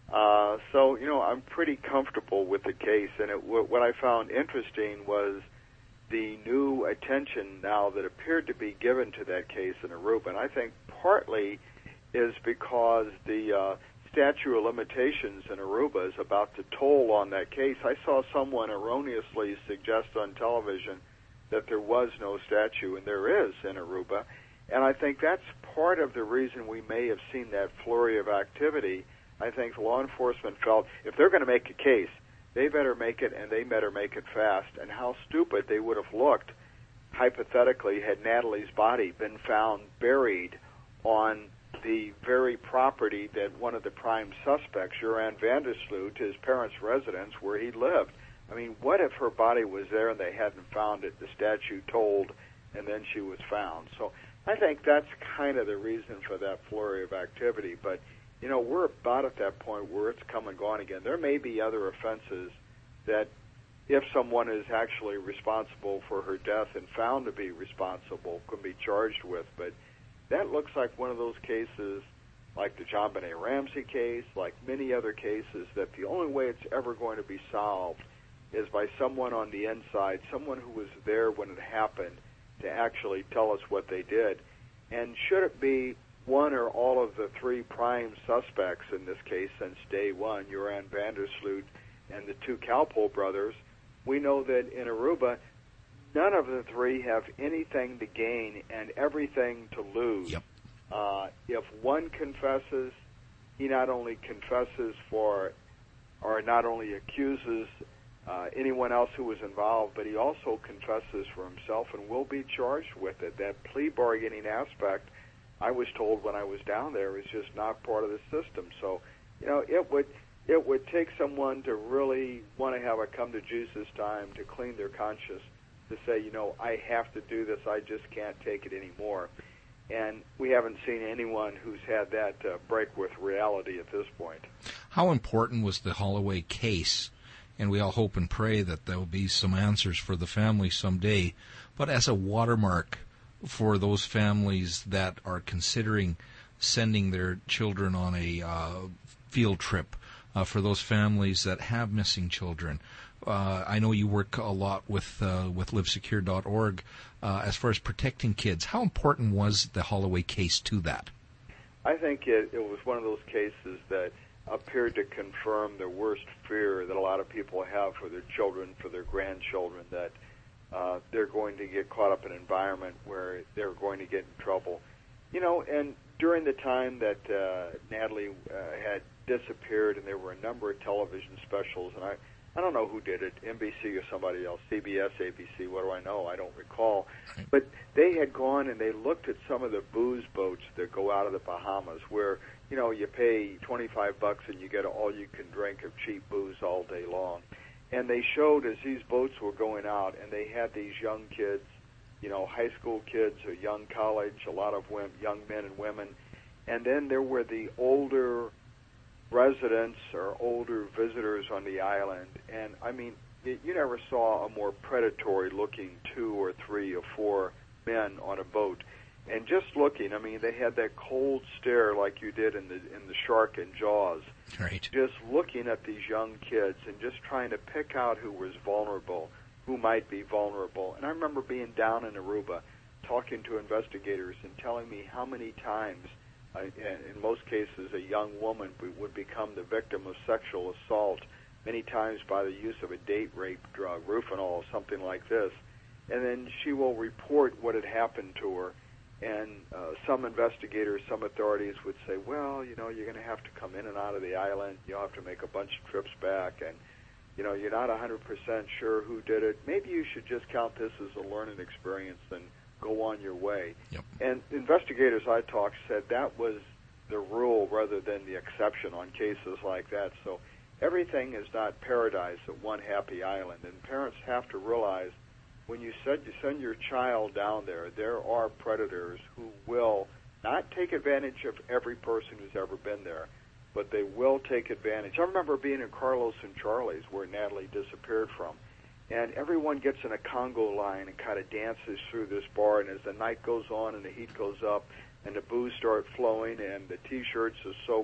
So, I'm pretty comfortable with the case. And what I found interesting was the new attention now that appeared to be given to that case in Aruba. And I think partly is because the statute of limitations in Aruba is about to toll on that case. I saw someone erroneously suggest on television that there was no statute, and there is in Aruba. And I think that's part of the reason we may have seen that flurry of activity. I think law enforcement felt if they're going to make a case, they better make it, and they better make it fast. And how stupid they would have looked, hypothetically, had Natalie's body been found buried on the very property that one of the prime suspects, Joran Vandersloot, his parents' residence where he lived. I mean, what if her body was there and they hadn't found it, the statute told, and then she was found? So I think that's kind of the reason for that flurry of activity. But, we're about at that point where it's come and gone again. There may be other offenses that if someone is actually responsible for her death and found to be responsible, can be charged with. But that looks like one of those cases, like the JonBenet Ramsey case, like many other cases, that the only way it's ever going to be solved is by someone on the inside, someone who was there when it happened, to actually tell us what they did. And should it be one or all of the three prime suspects in this case since day one, Joran Vandersloot and the two Kalpoe brothers, we know that in Aruba, none of the three have anything to gain and everything to lose. Yep. If one confesses, he not only confesses for, or not only accuses anyone else who was involved, but he also confesses for himself and will be charged with it. That plea bargaining aspect, I was told when I was down there, is just not part of the system. So, it would take someone to really want to have a come to Jesus time to clean their conscience, to say, I have to do this, I just can't take it anymore. And we haven't seen anyone who's had that break with reality at this point. How important was the Holloway case? And we all hope and pray that there will be some answers for the family someday. But as a watermark for those families that are considering sending their children on a field trip, for those families that have missing children, I know you work a lot with LiveSecure.org as far as protecting kids. How important was the Holloway case to that? I think it was one of those cases that appeared to confirm the worst fear that a lot of people have for their children, for their grandchildren, that they're going to get caught up in an environment where they're going to get in trouble. And during the time that Natalie had disappeared, and there were a number of television specials, and I don't know who did it, NBC or somebody else, CBS, ABC, what do I know? I don't recall. But they had gone and they looked at some of the booze boats that go out of the Bahamas where, you pay $25 and you get all you can drink of cheap booze all day long. And they showed as these boats were going out, and they had these young kids, high school kids or young college, a lot of young men and women. And then there were the older residents or older visitors on the island. And, I mean, you never saw a more predatory-looking 2 or 3 or 4 men on a boat. And just looking, I mean, they had that cold stare like you did in the shark in Jaws. Right. Just looking at these young kids and just trying to pick out who was vulnerable, who might be vulnerable. And I remember being down in Aruba, talking to investigators and telling me how many times, in most cases, a young woman would become the victim of sexual assault, many times by the use of a date rape drug, Rufinol, something like this. And then she will report what had happened to her. And some investigators, some authorities would say, well, you're going to have to come in and out of the island. You'll have to make a bunch of trips back. And, you're not 100% sure who did it. Maybe you should just count this as a learning experience and go on your way. Yep. And investigators I talked said that was the rule rather than the exception on cases like that. So everything is not paradise at one happy island. And parents have to realize when you send your child down there are predators who will not take advantage of every person who's ever been there, but they will take advantage. I remember being in Carlos and Charlie's, where Natalie disappeared from, and everyone gets in a Congo line and kind of dances through this bar, and as the night goes on and the heat goes up and the booze starts flowing and the T-shirts are soaked,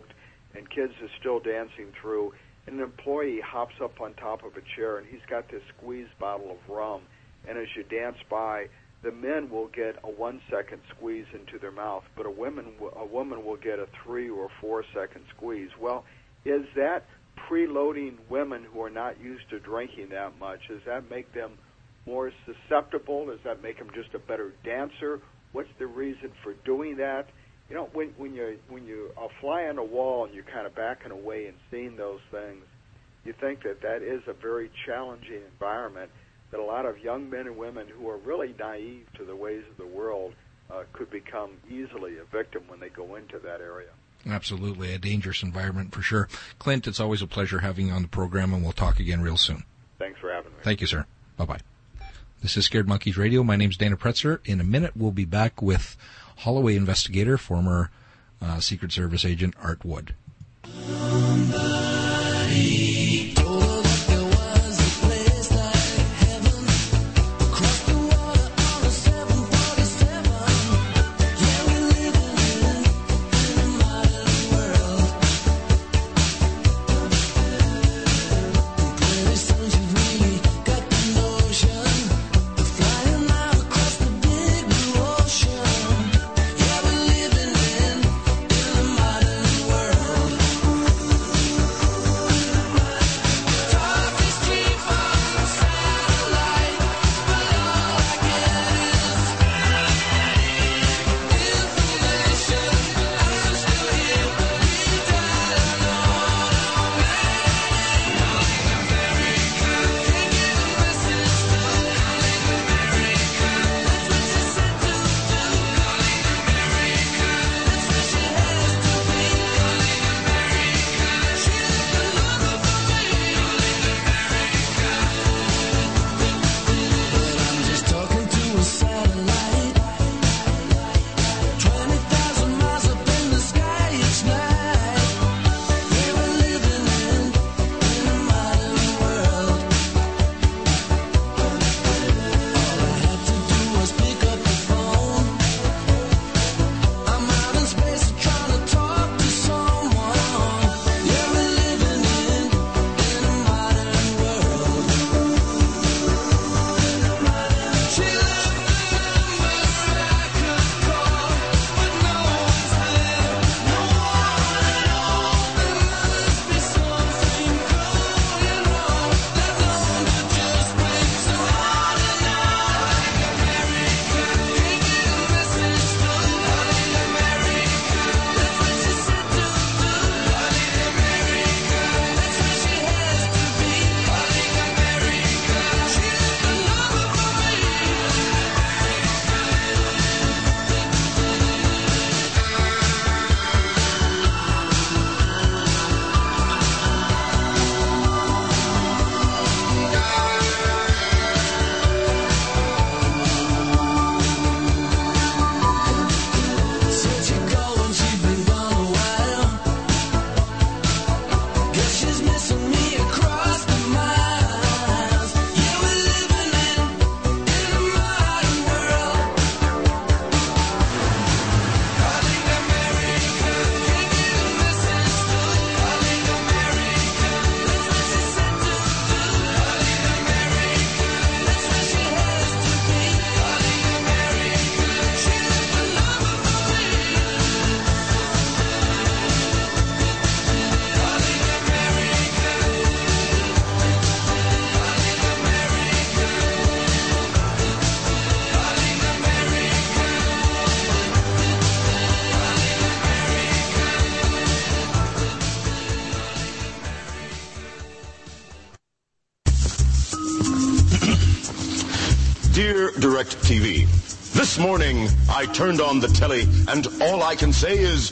and kids are still dancing through. And an employee hops up on top of a chair, and he's got this squeeze bottle of rum. And as you dance by, the men will get a 1-second squeeze into their mouth, but a woman will get a 3 or 4-second squeeze. Well, is that preloading women who are not used to drinking that much? Does that make them more susceptible? Does that make them just a better dancer? What's the reason for doing that? You know, when you are fly on a wall and you're kind of backing away and seeing those things, you think that is a very challenging environment, that a lot of young men and women who are really naive to the ways of the world could become easily a victim when they go into that area. Absolutely, a dangerous environment for sure. Clint, it's always a pleasure having you on the program, and we'll talk again real soon. Thanks for having me. Thank you, sir. Bye-bye. This is Scared Monkeys Radio. My name's Dana Pretzer. In a minute, we'll be back with Holloway investigator, former Secret Service agent Art Wood. Somebody told her that there was a place like heaven across the water on a 747. Yeah, we're living in a modern world. Pretty soon she's really got the notion of flying out across the big blue ocean. Yeah, we're living in a modern world. Dear DirecTV, this morning I turned on the telly and all I can say is...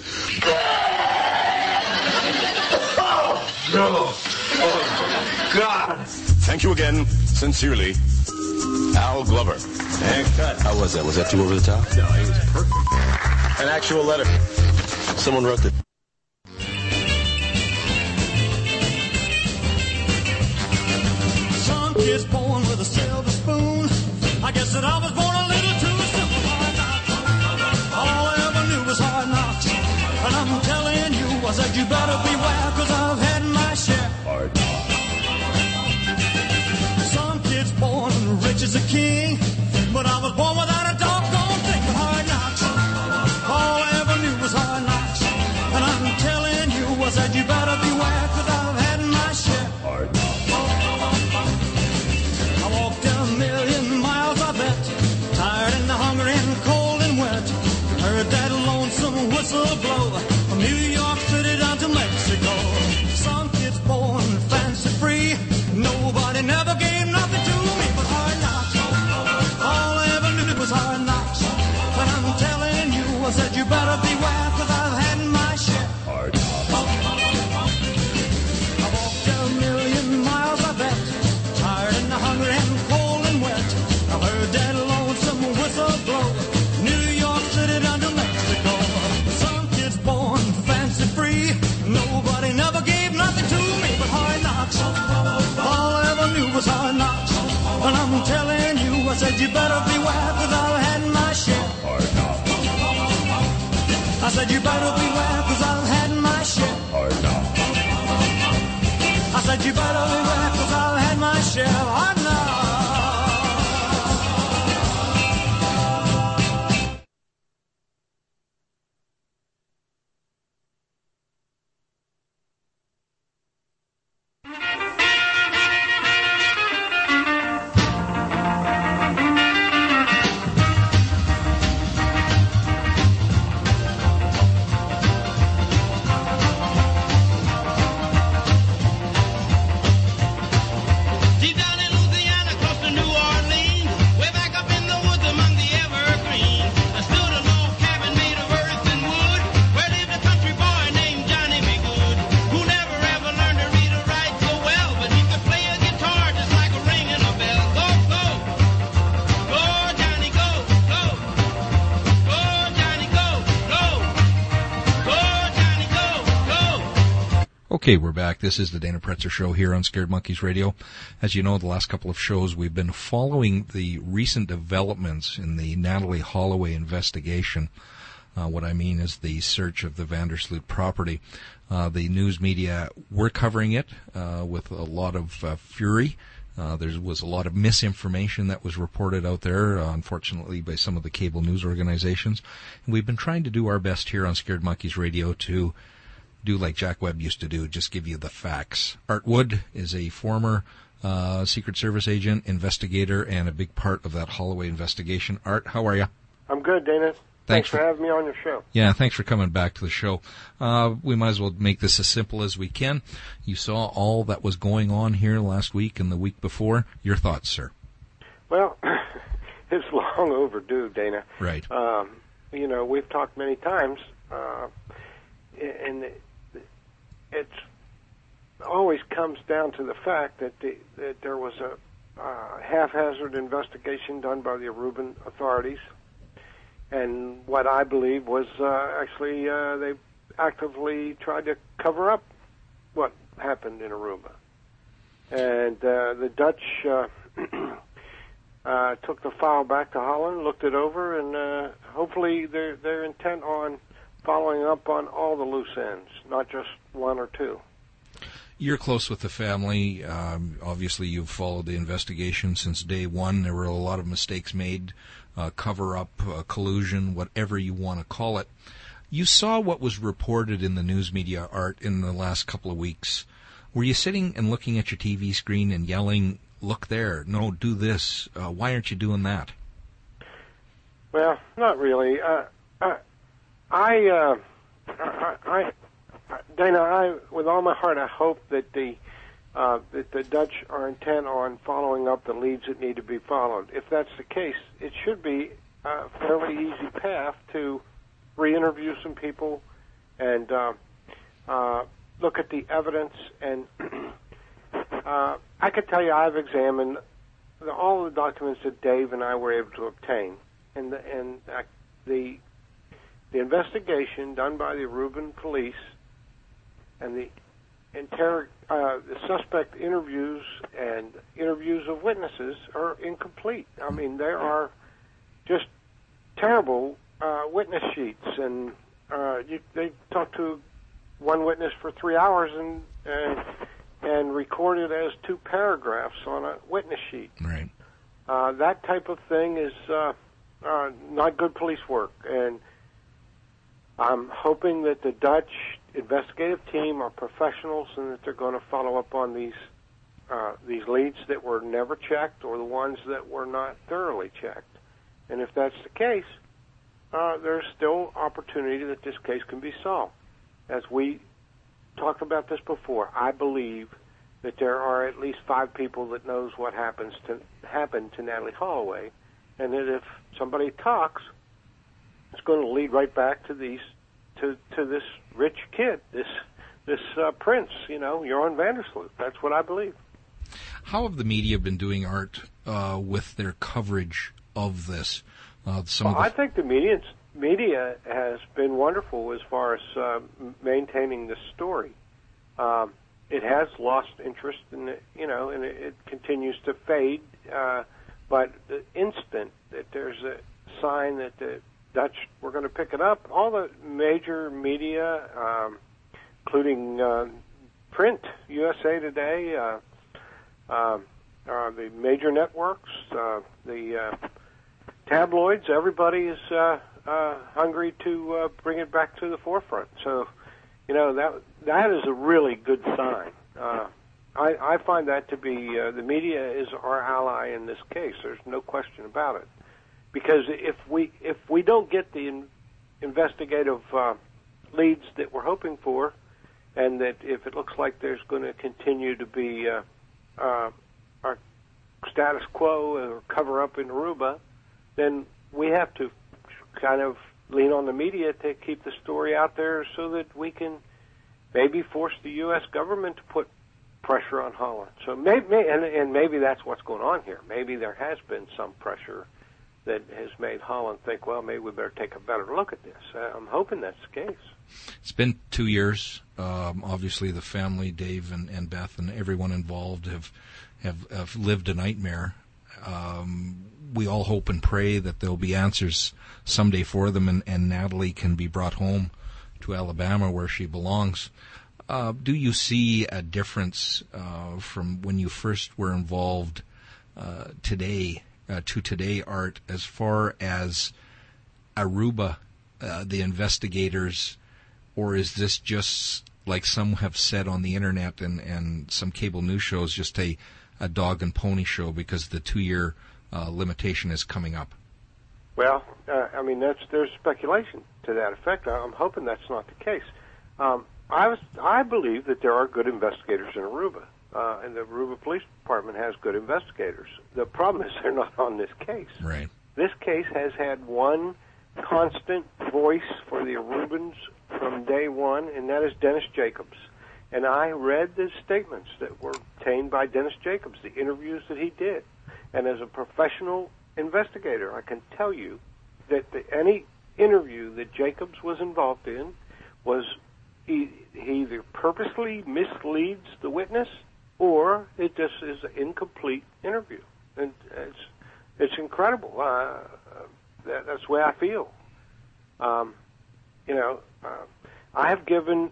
Oh, no. Oh, God. Thank you again. Sincerely, Al Glover. And cut. How was that? Was that too over the top? No, it was perfect. An actual letter. Someone wrote that. Some kid's born with a silver spoon. I guess that I was born a little too simple. All I ever knew was hard knocks. And I'm telling you I said you better beware, 'cause I've had my share. Hard Knocks. Some kids born rich as a king, but I was born without a doggone thing. But hard knocks, all I ever knew was hard knocks. And I'm telling you, I said you better beware, 'cause I've had my share. Hard Knocks. I walked a million miles, I bet, tired and hungry and cold and wet. Heard that lonesome whistle blow from New York City down to Mexico. Some kids born fancy free, nobody never gave nothing to me but hard knocks. All I ever knew was hard knocks. But I'm telling you, I said you better beware, 'cause I've had my share. Hard Knocks. I walked a million miles, I bet, tired and hungry and cold and wet. I heard that lonesome whistle blow, New York City down to Mexico. Some kids born fancy free, nobody never gave nothing to me but hard knocks. All I ever knew was hard knocks. And I'm telling you, I said you better beware, 'cause I've had my share. Hard Knocks. I said you better beware, 'cause I've had my share. Hard Knocks. I said you better beware, 'cause I've had my share of hard knocks. Deep down in Louisiana, close to New Orleans, way back up in the woods among the evergreens, I stood a log cabin made of earth and wood, where lived a country boy named Johnny B. Good, who never ever learned to read or write so well, but he could play a guitar just like a ringing a bell. Go, go, go, Johnny, go, go, go, Johnny, go, go, go, Johnny, go, go. Okay, we're back. This is the Dana Pretzer Show here on Scared Monkeys Radio. As you know, the last couple of shows we've been following the recent developments in the Natalie Holloway investigation. What I mean is the search of the Vandersloot property. The news media were covering it with a lot of fury. There was a lot of misinformation that was reported out there, unfortunately, by some of the cable news organizations. And we've been trying to do our best here on Scared Monkeys Radio to do like Jack Webb used to do, just give you the facts. Art Wood is a former Secret Service agent, investigator, and a big part of that Holloway investigation. Art, how are you? I'm good, Dana. Thanks for having me on your show. Yeah, thanks for coming back to the show. We might as well make this as simple as we can. You saw all that was going on here last week and the week before. Your thoughts, sir? Well, it's long overdue, Dana. Right. You know, we've talked many times, and it always comes down to the fact that there was a haphazard investigation done by the Aruban authorities, and what I believe was actually they actively tried to cover up what happened in Aruba. And the Dutch took the file back to Holland, looked it over, and hopefully they're intent on following up on all the loose ends, not just one or two. You're close with the family. Obviously, you've followed the investigation since day one. There were a lot of mistakes made, cover-up, collusion, whatever you want to call it. You saw what was reported in the news media, Art, in the last couple of weeks. Were you sitting and looking at your TV screen and yelling, look there, no, do this, why aren't you doing that? Well, not really. Dana, with all my heart, I hope that the Dutch are intent on following up the leads that need to be followed. If that's the case, it should be a fairly easy path to re-interview some people and look at the evidence. And I could tell you I've examined all the documents that Dave and I were able to obtain, and the investigation done by the Aruban police and the suspect interviews and interviews of witnesses are incomplete. I mean, there are just terrible witness sheets, and they talk to one witness for 3 hours and record it as 2 paragraphs on a witness sheet. Right. That type of thing is not good police work, and I'm hoping that the Dutch investigative team are professionals and that they're going to follow up on these leads that were never checked or the ones that were not thoroughly checked. And if that's the case, there's still opportunity that this case can be solved. As we talked about this before, I believe that there are at least 5 people that knows what happened to Natalie Holloway, and that if somebody talks, it's going to lead right back to this rich kid, this prince, Joran van der Sloot. That's what I believe. How have the media been doing, Art, with their coverage of this? I think the media has been wonderful as far as maintaining the story. It has lost interest, and it continues to fade. But the instant that there's a sign that the Dutch were going to pick it up, all the major media, including print, USA Today, the major networks, the tabloids, everybody is hungry to bring it back to the forefront. So, that is a really good sign. I find that to be the media is our ally in this case. There's no question about it. Because if we don't get the investigative leads that we're hoping for, and that if it looks like there's going to continue to be our status quo or cover up in Aruba, then we have to kind of lean on the media to keep the story out there so that we can maybe force the U.S. government to put pressure on Holland. So maybe that's what's going on here. Maybe there has been some pressure that has made Holland think, well, maybe we better take a better look at this. I'm hoping that's the case. It's been 2 years. Obviously, the family, Dave and Beth, and everyone involved have lived a nightmare. We all hope and pray that there'll be answers someday for them, and Natalie can be brought home to Alabama where she belongs. Do you see a difference from when you first were involved today to today, Art, as far as Aruba, the investigators, or is this just, like some have said on the internet and some cable news shows, just a dog and pony show because the 2-year limitation is coming up? Well, there's speculation to that effect. I'm hoping that's not the case. I believe that there are good investigators in Aruba, and the Aruba Police Department has good investigators. The problem is they're not on this case. Right. This case has had one constant voice for the Arubans from day one, and that is Dennis Jacobs. And I read the statements that were obtained by Dennis Jacobs, the interviews that he did. And as a professional investigator, I can tell you that any interview that Jacobs was involved in was he either purposely misleads the witness or it just is an incomplete interview. And it's incredible. That's the way I feel. I have given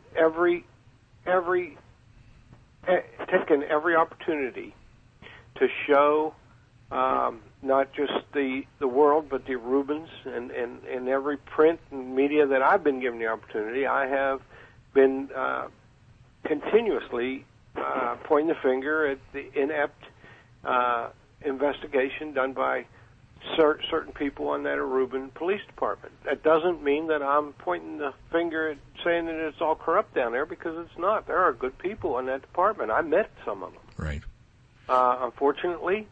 taken every opportunity to show not just the world, but the Arubans, and every print and media that I've been given the opportunity, I have been continuously pointing the finger at the inept investigation done by certain people on that Aruban Police Department. That doesn't mean that I'm pointing the finger at saying that it's all corrupt down there, because it's not. There are good people in that department. I met some of them. Right. Unfortunately,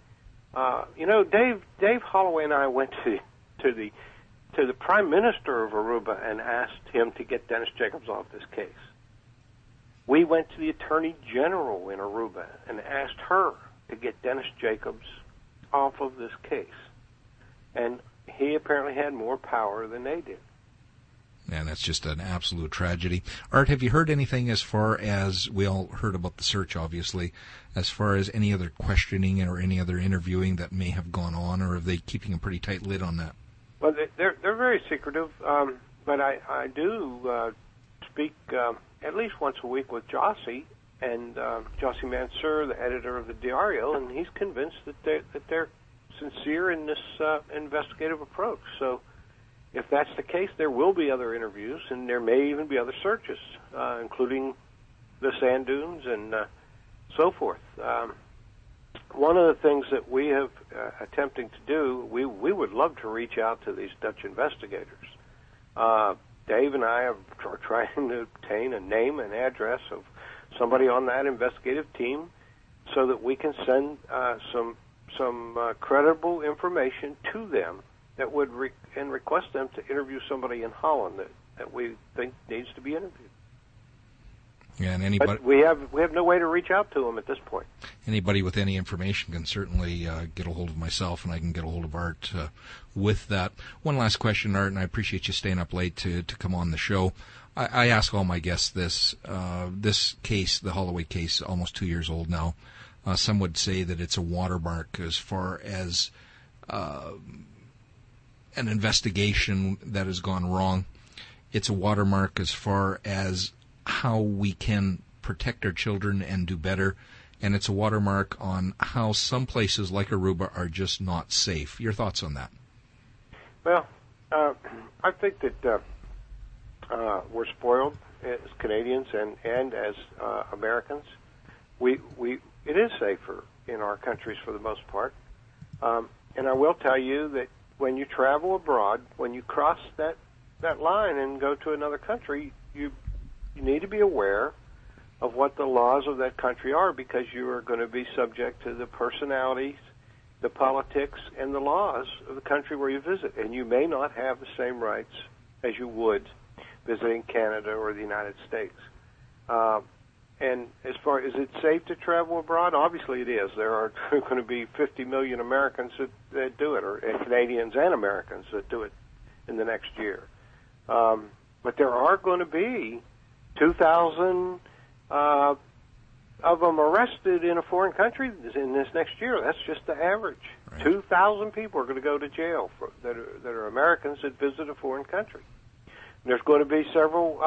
Dave Holloway and I went to the Prime Minister of Aruba and asked him to get Dennis Jacobs off this case. We went to the Attorney General in Aruba and asked her to get Dennis Jacobs off of this case. And he apparently had more power than they did. And that's just an absolute tragedy. Art, have you heard anything as far as, we all heard about the search, obviously, as far as any other questioning or any other interviewing that may have gone on, or are they keeping a pretty tight lid on that? Well, they're very secretive, but I do speak at least once a week with Jossie, and Jossie Mansour, the editor of the Diario, and he's convinced that they're sincere in this investigative approach. So if that's the case, there will be other interviews, and there may even be other searches, including the sand dunes and so forth. One of the things that we have attempting to do, we would love to reach out to these Dutch investigators. Dave and I are trying to obtain a name and address of somebody on that investigative team so that we can send some credible information to them that would and request them to interview somebody in Holland that we think needs to be interviewed. Yeah, and anybody, but we have no way to reach out to them at this point. Anybody with any information can certainly get a hold of myself, and I can get a hold of Art with that. One last question, Art, and I appreciate you staying up late to come on the show. I ask all my guests this. This case, the Holloway case, almost 2 years old now. Some would say that it's a watermark as far as an investigation that has gone wrong. It's a watermark as far as how we can protect our children and do better, and it's a watermark on how some places like Aruba are just not safe. Your thoughts on that? Well, I think that we're spoiled as Canadians and as Americans. It is safer in our countries for the most part, and I will tell you that when you travel abroad, when you cross that line and go to another country, you need to be aware of what the laws of that country are, because you are going to be subject to the personalities, the politics, and the laws of the country where you visit. And you may not have the same rights as you would visiting Canada or the United States. And as far as it's safe to travel abroad, obviously it is. There are going to be 50 million Americans that do it, and Canadians and Americans that do it in the next year. But there are going to be 2,000 of them arrested in a foreign country in this next year. That's just the average. Right. 2,000 people are going to go to jail that are Americans that visit a foreign country. And there's going to be several,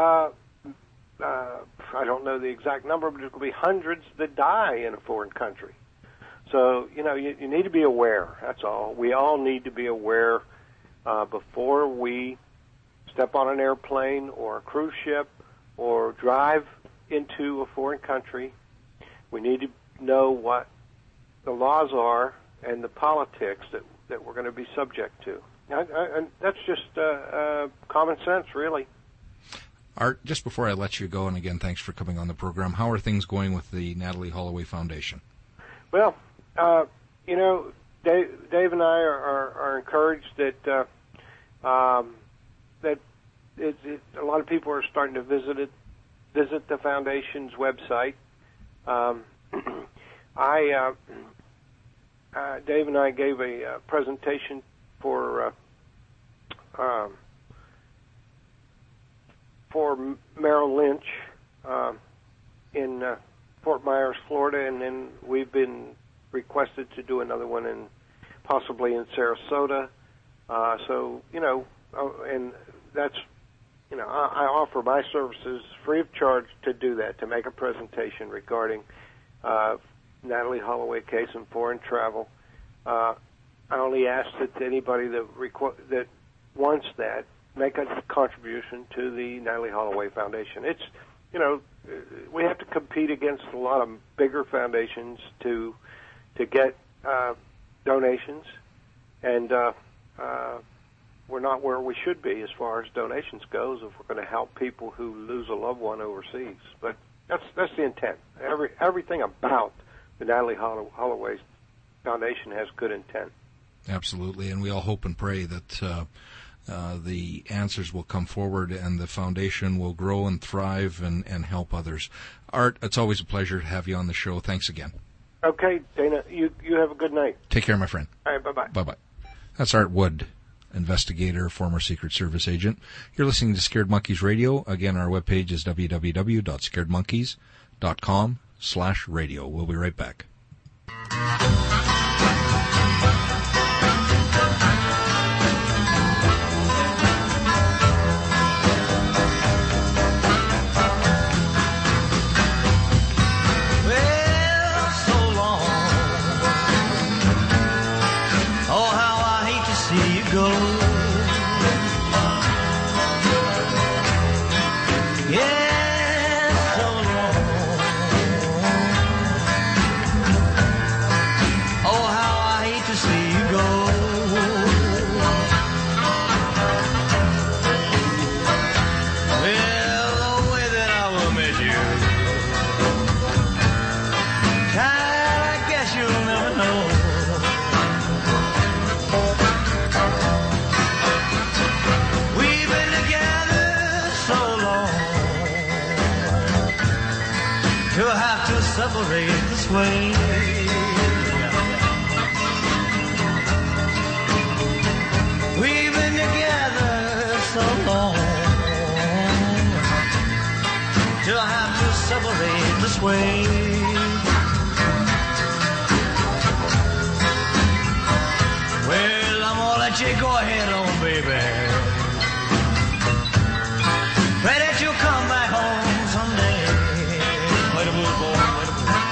I don't know the exact number, but there's going to be hundreds that die in a foreign country. So, you need to be aware. That's all. We all need to be aware before we step on an airplane or a cruise ship or drive into a foreign country. We need to know what the laws are and the politics that we're going to be subject to. And that's just common sense, really. Art, just before I let you go, and again, thanks for coming on the program, how are things going with the Natalie Holloway Foundation? Well, Dave and I are encouraged that a lot of people are starting to visit the foundation's website. Dave and I gave a presentation for Merrill Lynch in Fort Myers, Florida, and then we've been requested to do another one possibly in Sarasota. And that's, I offer my services free of charge to do that, to make a presentation regarding Natalie Holloway case and foreign travel. I only ask that anybody that wants that make a contribution to the Natalie Holloway Foundation. It's, we have to compete against a lot of bigger foundations to get donations, and we're not where we should be as far as donations goes if we're going to help people who lose a loved one overseas. But that's the intent. Everything about the Natalie Holloway Foundation has good intent. Absolutely, and we all hope and pray that the answers will come forward and the foundation will grow and thrive and help others. Art, it's always a pleasure to have you on the show. Thanks again. Okay, Dana, you have a good night. Take care, my friend. All right, bye-bye. Bye-bye. That's Art Wood, investigator, former Secret Service agent. You're listening to Scared Monkeys Radio. Again, our webpage is www.scaredmonkeys.com/radio. We'll be right back. have to separate this way. We've been together so long to have to separate this way. Well, I'm gonna let you go ahead on, baby. Pray that you'll come back home someday. Wait a minute, boy. Wait a minute.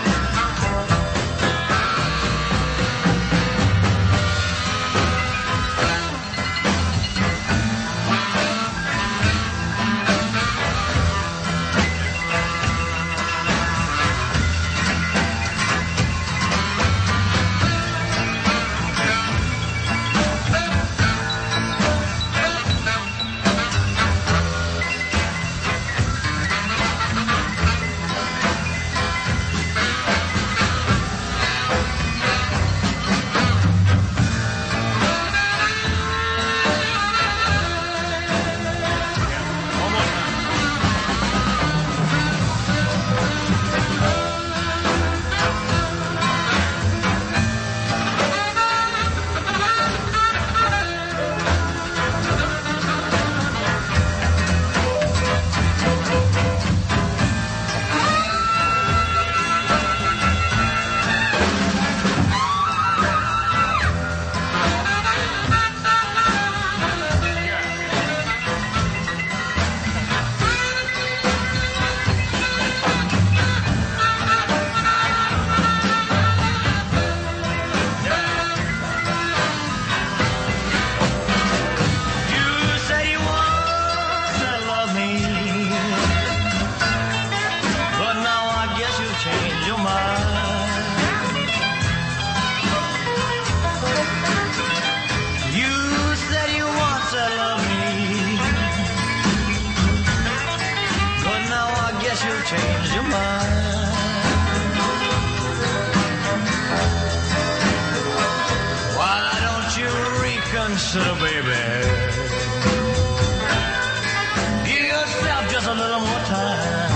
Consider, baby. Give yourself just a little more time.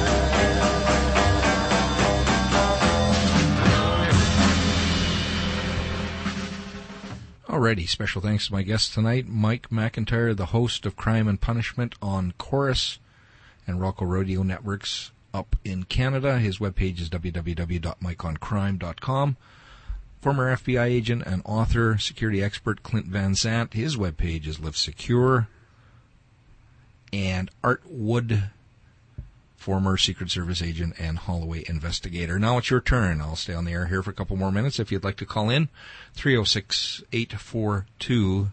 Alrighty, special thanks to my guest tonight, Mike McIntyre, the host of Crime and Punishment on Chorus and Rocco Rodeo Networks up in Canada. His webpage is www.mikeoncrime.com. Former FBI agent and author, security expert Clint Van Zandt. His webpage is Live Secure. And Art Wood, former Secret Service agent and Holloway investigator. Now it's your turn. I'll stay on the air here for a couple more minutes. If you'd like to call in, 306-842-7884.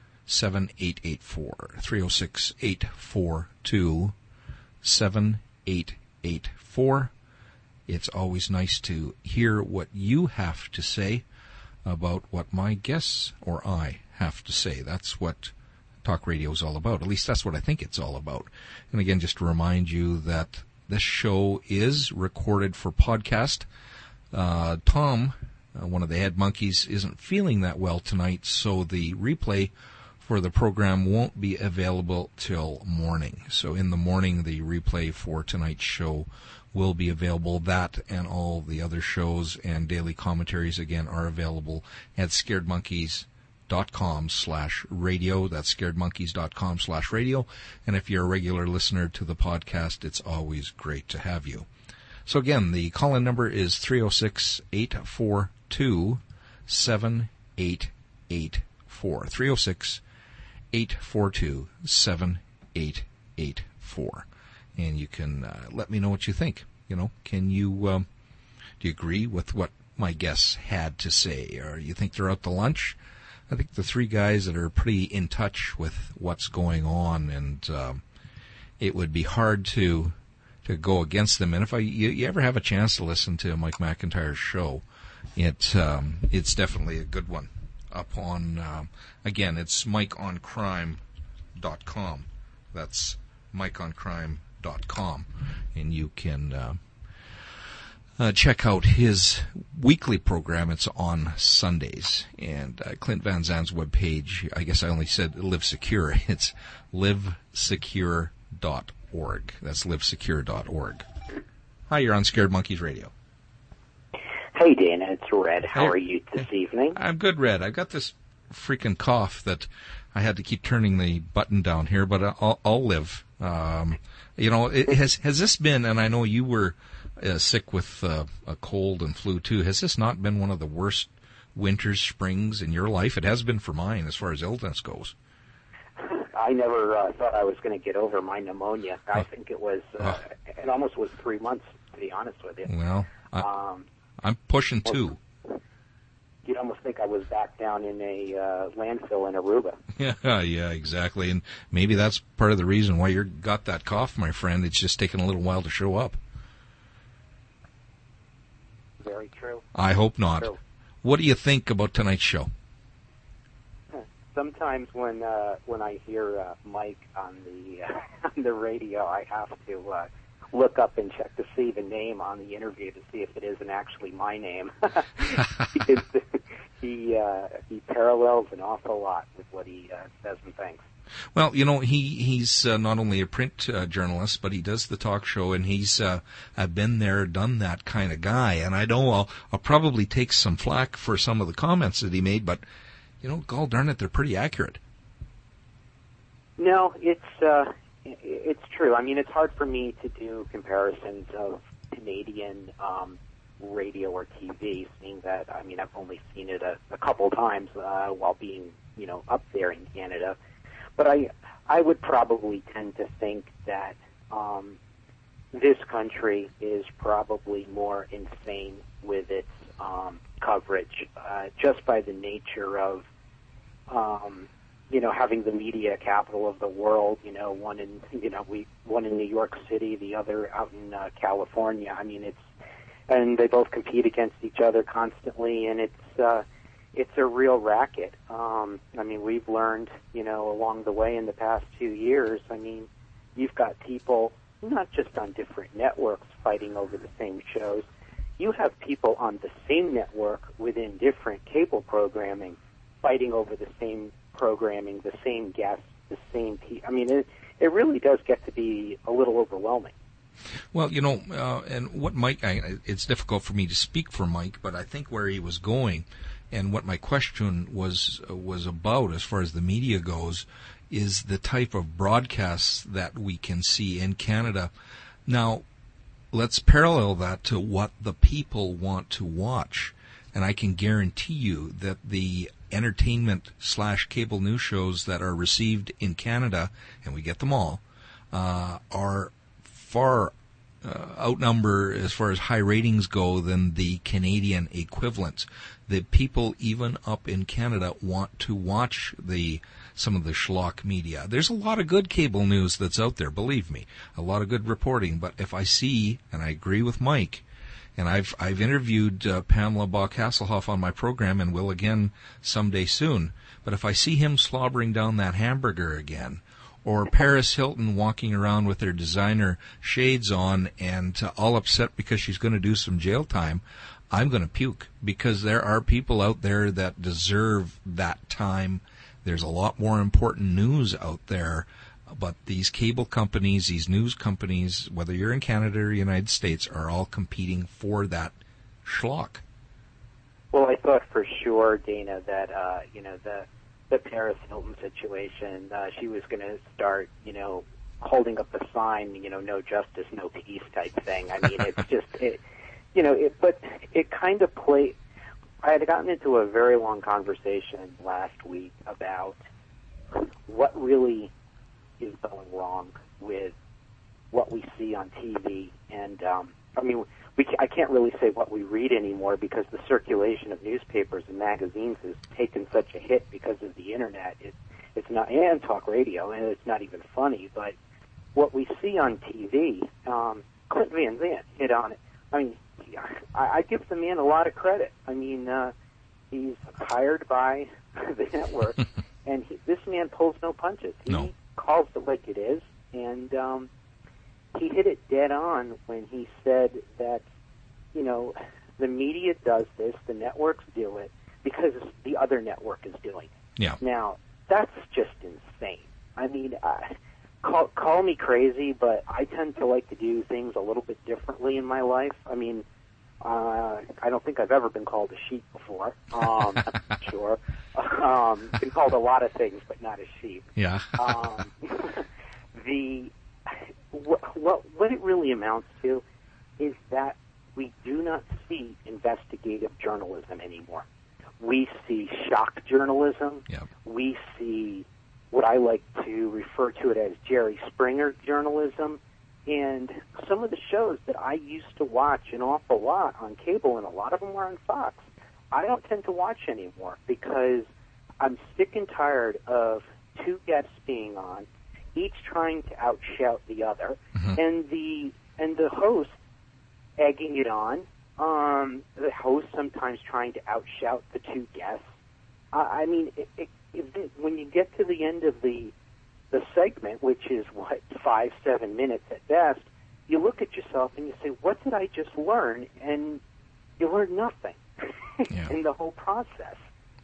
306-842-7884. It's always nice to hear what you have to say about what my guests or I have to say. That's what talk radio is all about. At least that's what I think it's all about. And again, just to remind you that this show is recorded for podcast. Tom, one of the head monkeys, isn't feeling that well tonight, so the replay for the program won't be available till morning. So in the morning, the replay for tonight's show will be available. That and all the other shows and daily commentaries, again, are available at scaredmonkeys.com/radio. That's scaredmonkeys.com/radio. And if you're a regular listener to the podcast, it's always great to have you. So again, the call-in number is 306-842-7884. 306-842-7884. And you can let me know what you think. You know, can you do you agree with what my guests had to say, or you think they're out to lunch? I think the three guys that are pretty in touch with what's going on, and it would be hard to go against them. And if you ever have a chance to listen to Mike McIntyre's show, it's definitely a good one. Up on again, it's MikeOnCrime.com. That's MikeOnCrime.com, and you can check out his weekly program. It's on Sundays. And Clint Van Zandt's webpage, I guess I only said Live Secure. It's livesecure.org. That's livesecure.org. Hi, you're on Scared Monkeys Radio. Hey, Dana, it's Red. How are you this evening? I'm good, Red. I've got this freaking cough that I had to keep turning the button down here, but I'll live. Has this been, and I know you were sick with a cold and flu too, has this not been one of the worst winters, springs in your life? It has been for mine as far as illness goes. I never thought I was going to get over my pneumonia. I think it was, it almost was 3 months, to be honest with you. Well, I'm pushing 2. You'd almost think I was back down in a landfill in Aruba. Yeah, exactly. And maybe that's part of the reason why you got that cough, my friend. It's just taken a little while to show up. Very true. I hope not. True. What do you think about tonight's show? Sometimes when I hear Mike on the radio, I have to look up and check to see the name on the interview to see if it isn't actually my name. He parallels an awful lot with what he says and thinks. Well, he's not only a print journalist, but he does the talk show, and he's I've been there, done that kind of guy. And I know I'll probably take some flack for some of the comments that he made, but gall darn it, they're pretty accurate. No, it's true. I mean, it's hard for me to do comparisons of Canadian radio or TV, seeing that, I mean, I've only seen it a couple times while being, up there in Canada. But I would probably tend to think that this country is probably more insane with its coverage, just by the nature of, having the media capital of the world. One in New York City, the other out in California. I mean, and they both compete against each other constantly, and it's a real racket. I mean, we've learned, along the way in the past 2 years. I mean, you've got people not just on different networks fighting over the same shows. You have people on the same network within different cable programming fighting over the same programming, the same guests, the same people. I mean, it really does get to be a little overwhelming. Well, and what Mike, it's difficult for me to speak for Mike, but I think where he was going and what my question was about as far as the media goes is the type of broadcasts that we can see in Canada. Now, let's parallel that to what the people want to watch. And I can guarantee you that the entertainment/cable news shows that are received in Canada, and we get them all, are far outnumber as far as high ratings go than the Canadian equivalents. The people even up in Canada want to watch some of the schlock media. There's a lot of good cable news that's out there, believe me, a lot of good reporting. But if I see, and I agree with Mike, and I've interviewed Pamela Bach-Hasselhoff on my program and will again someday soon, but if I see him slobbering down that hamburger again, or Paris Hilton walking around with her designer shades on and all upset because she's going to do some jail time, I'm going to puke, because there are people out there that deserve that time. There's a lot more important news out there, but these cable companies, these news companies, whether you're in Canada or the United States, are all competing for that schlock. Well, I thought for sure, Dana, that the Paris Hilton situation, she was going to start, holding up a sign, no justice, no peace type thing. I mean, it's just, but it kind of played. I had gotten into a very long conversation last week about what really is going wrong with what we see on TV. And, I mean, I can't really say what we read anymore, because the circulation of newspapers and magazines has taken such a hit because of the Internet. It's not, and talk radio, and it's not even funny, but what we see on TV, Clint Van Zandt hit on it. I mean, I give the man a lot of credit. I mean, he's hired by the network, and this man pulls no punches. He calls it like it is, and he hit it dead on when he said that, the media does this, the networks do it, because the other network is doing it. Yeah. Now, that's just insane. I mean, call me crazy, but I tend to like to do things a little bit differently in my life. I mean, I don't think I've ever been called a sheep before. I'm not sure. Been called a lot of things, but not a sheep. Yeah. What it really amounts to is that we do not see investigative journalism anymore. We see shock journalism. Yep. We see what I like to refer to it as Jerry Springer journalism. And some of the shows that I used to watch an awful lot on cable, and a lot of them were on Fox, I don't tend to watch anymore because I'm sick and tired of two guests being on, each trying to outshout the other, and the host egging it on. The host sometimes trying to outshout the two guests. I mean, when you get to the end of the segment, which is, 5-7 minutes at best, you look at yourself and you say, what did I just learn? And you learn nothing in the whole process.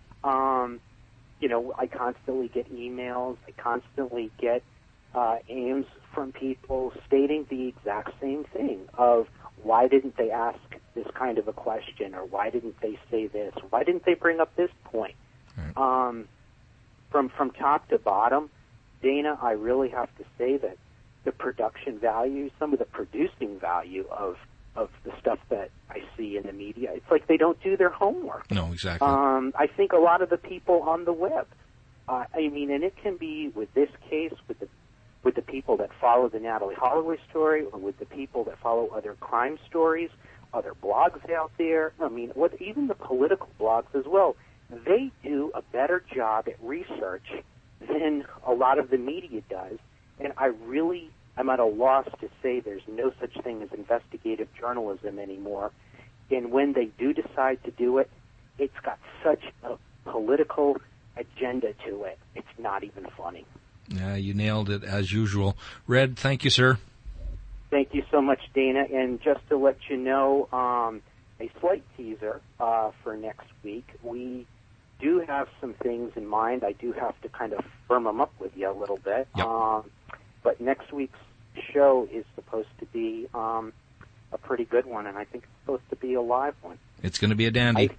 I constantly get emails. I constantly get AIMs from people stating the exact same thing of, why didn't they ask this kind of a question, or why didn't they say this? Why didn't they bring up this point? Right. From top to bottom, Dana, I really have to say that the production value, some of the producing value of the stuff that I see in the media, it's like they don't do their homework. No, exactly. I think a lot of the people on the web, and it can be with this case, with the people that follow the Natalie Holloway story, or with the people that follow other crime stories, other blogs out there. I mean, even the political blogs as well. They do a better job at research than a lot of the media does, and I'm at a loss to say there's no such thing as investigative journalism anymore. And when they do decide to do it, it's got such a political agenda to it. It's not even funny. Yeah, you nailed it as usual. Red, thank you, sir. Thank you so much, Dana. And just to let you know, a slight teaser for next week. We do have some things in mind. I do have to kind of firm them up with you a little bit. Yep. But next week's show is supposed to be a pretty good one, and I think it's supposed to be a live one. It's going to be a dandy.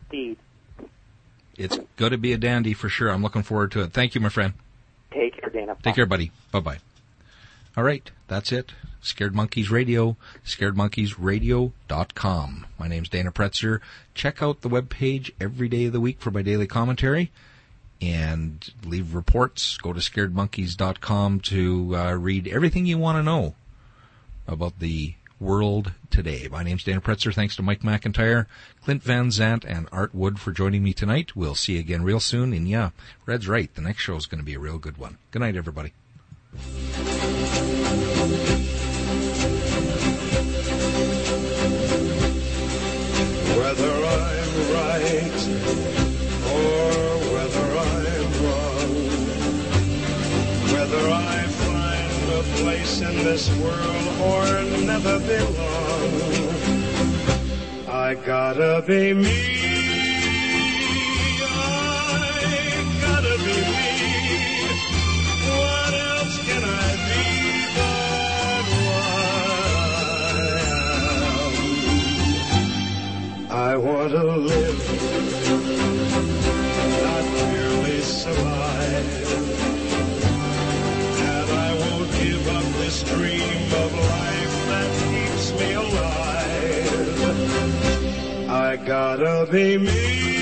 It's going to be a dandy for sure. I'm looking forward to it. Thank you, my friend. Take care, Dana. Take care, buddy. Bye-bye. All right, that's it. Scared Monkeys Radio, scaredmonkeysradio.com. My name's Dana Pretzer. Check out the webpage every day of the week for my daily commentary and leave reports. Go to scaredmonkeys.com to read everything you want to know about the world today. My name's Dana Pretzer. Thanks to Mike McIntyre, Clint Van Zandt, and Art Wood for joining me tonight. We'll see you again real soon. And yeah, Red's right. The next show is going to be a real good one. Good night, everybody. Whether I'm right or whether I'm wrong, whether I find a place in this world or never belong, I gotta be me. I gotta be me. What else can I be but what I am? I want to live, not merely survive. And I won't give up this dream of life that keeps me alive. I gotta be me.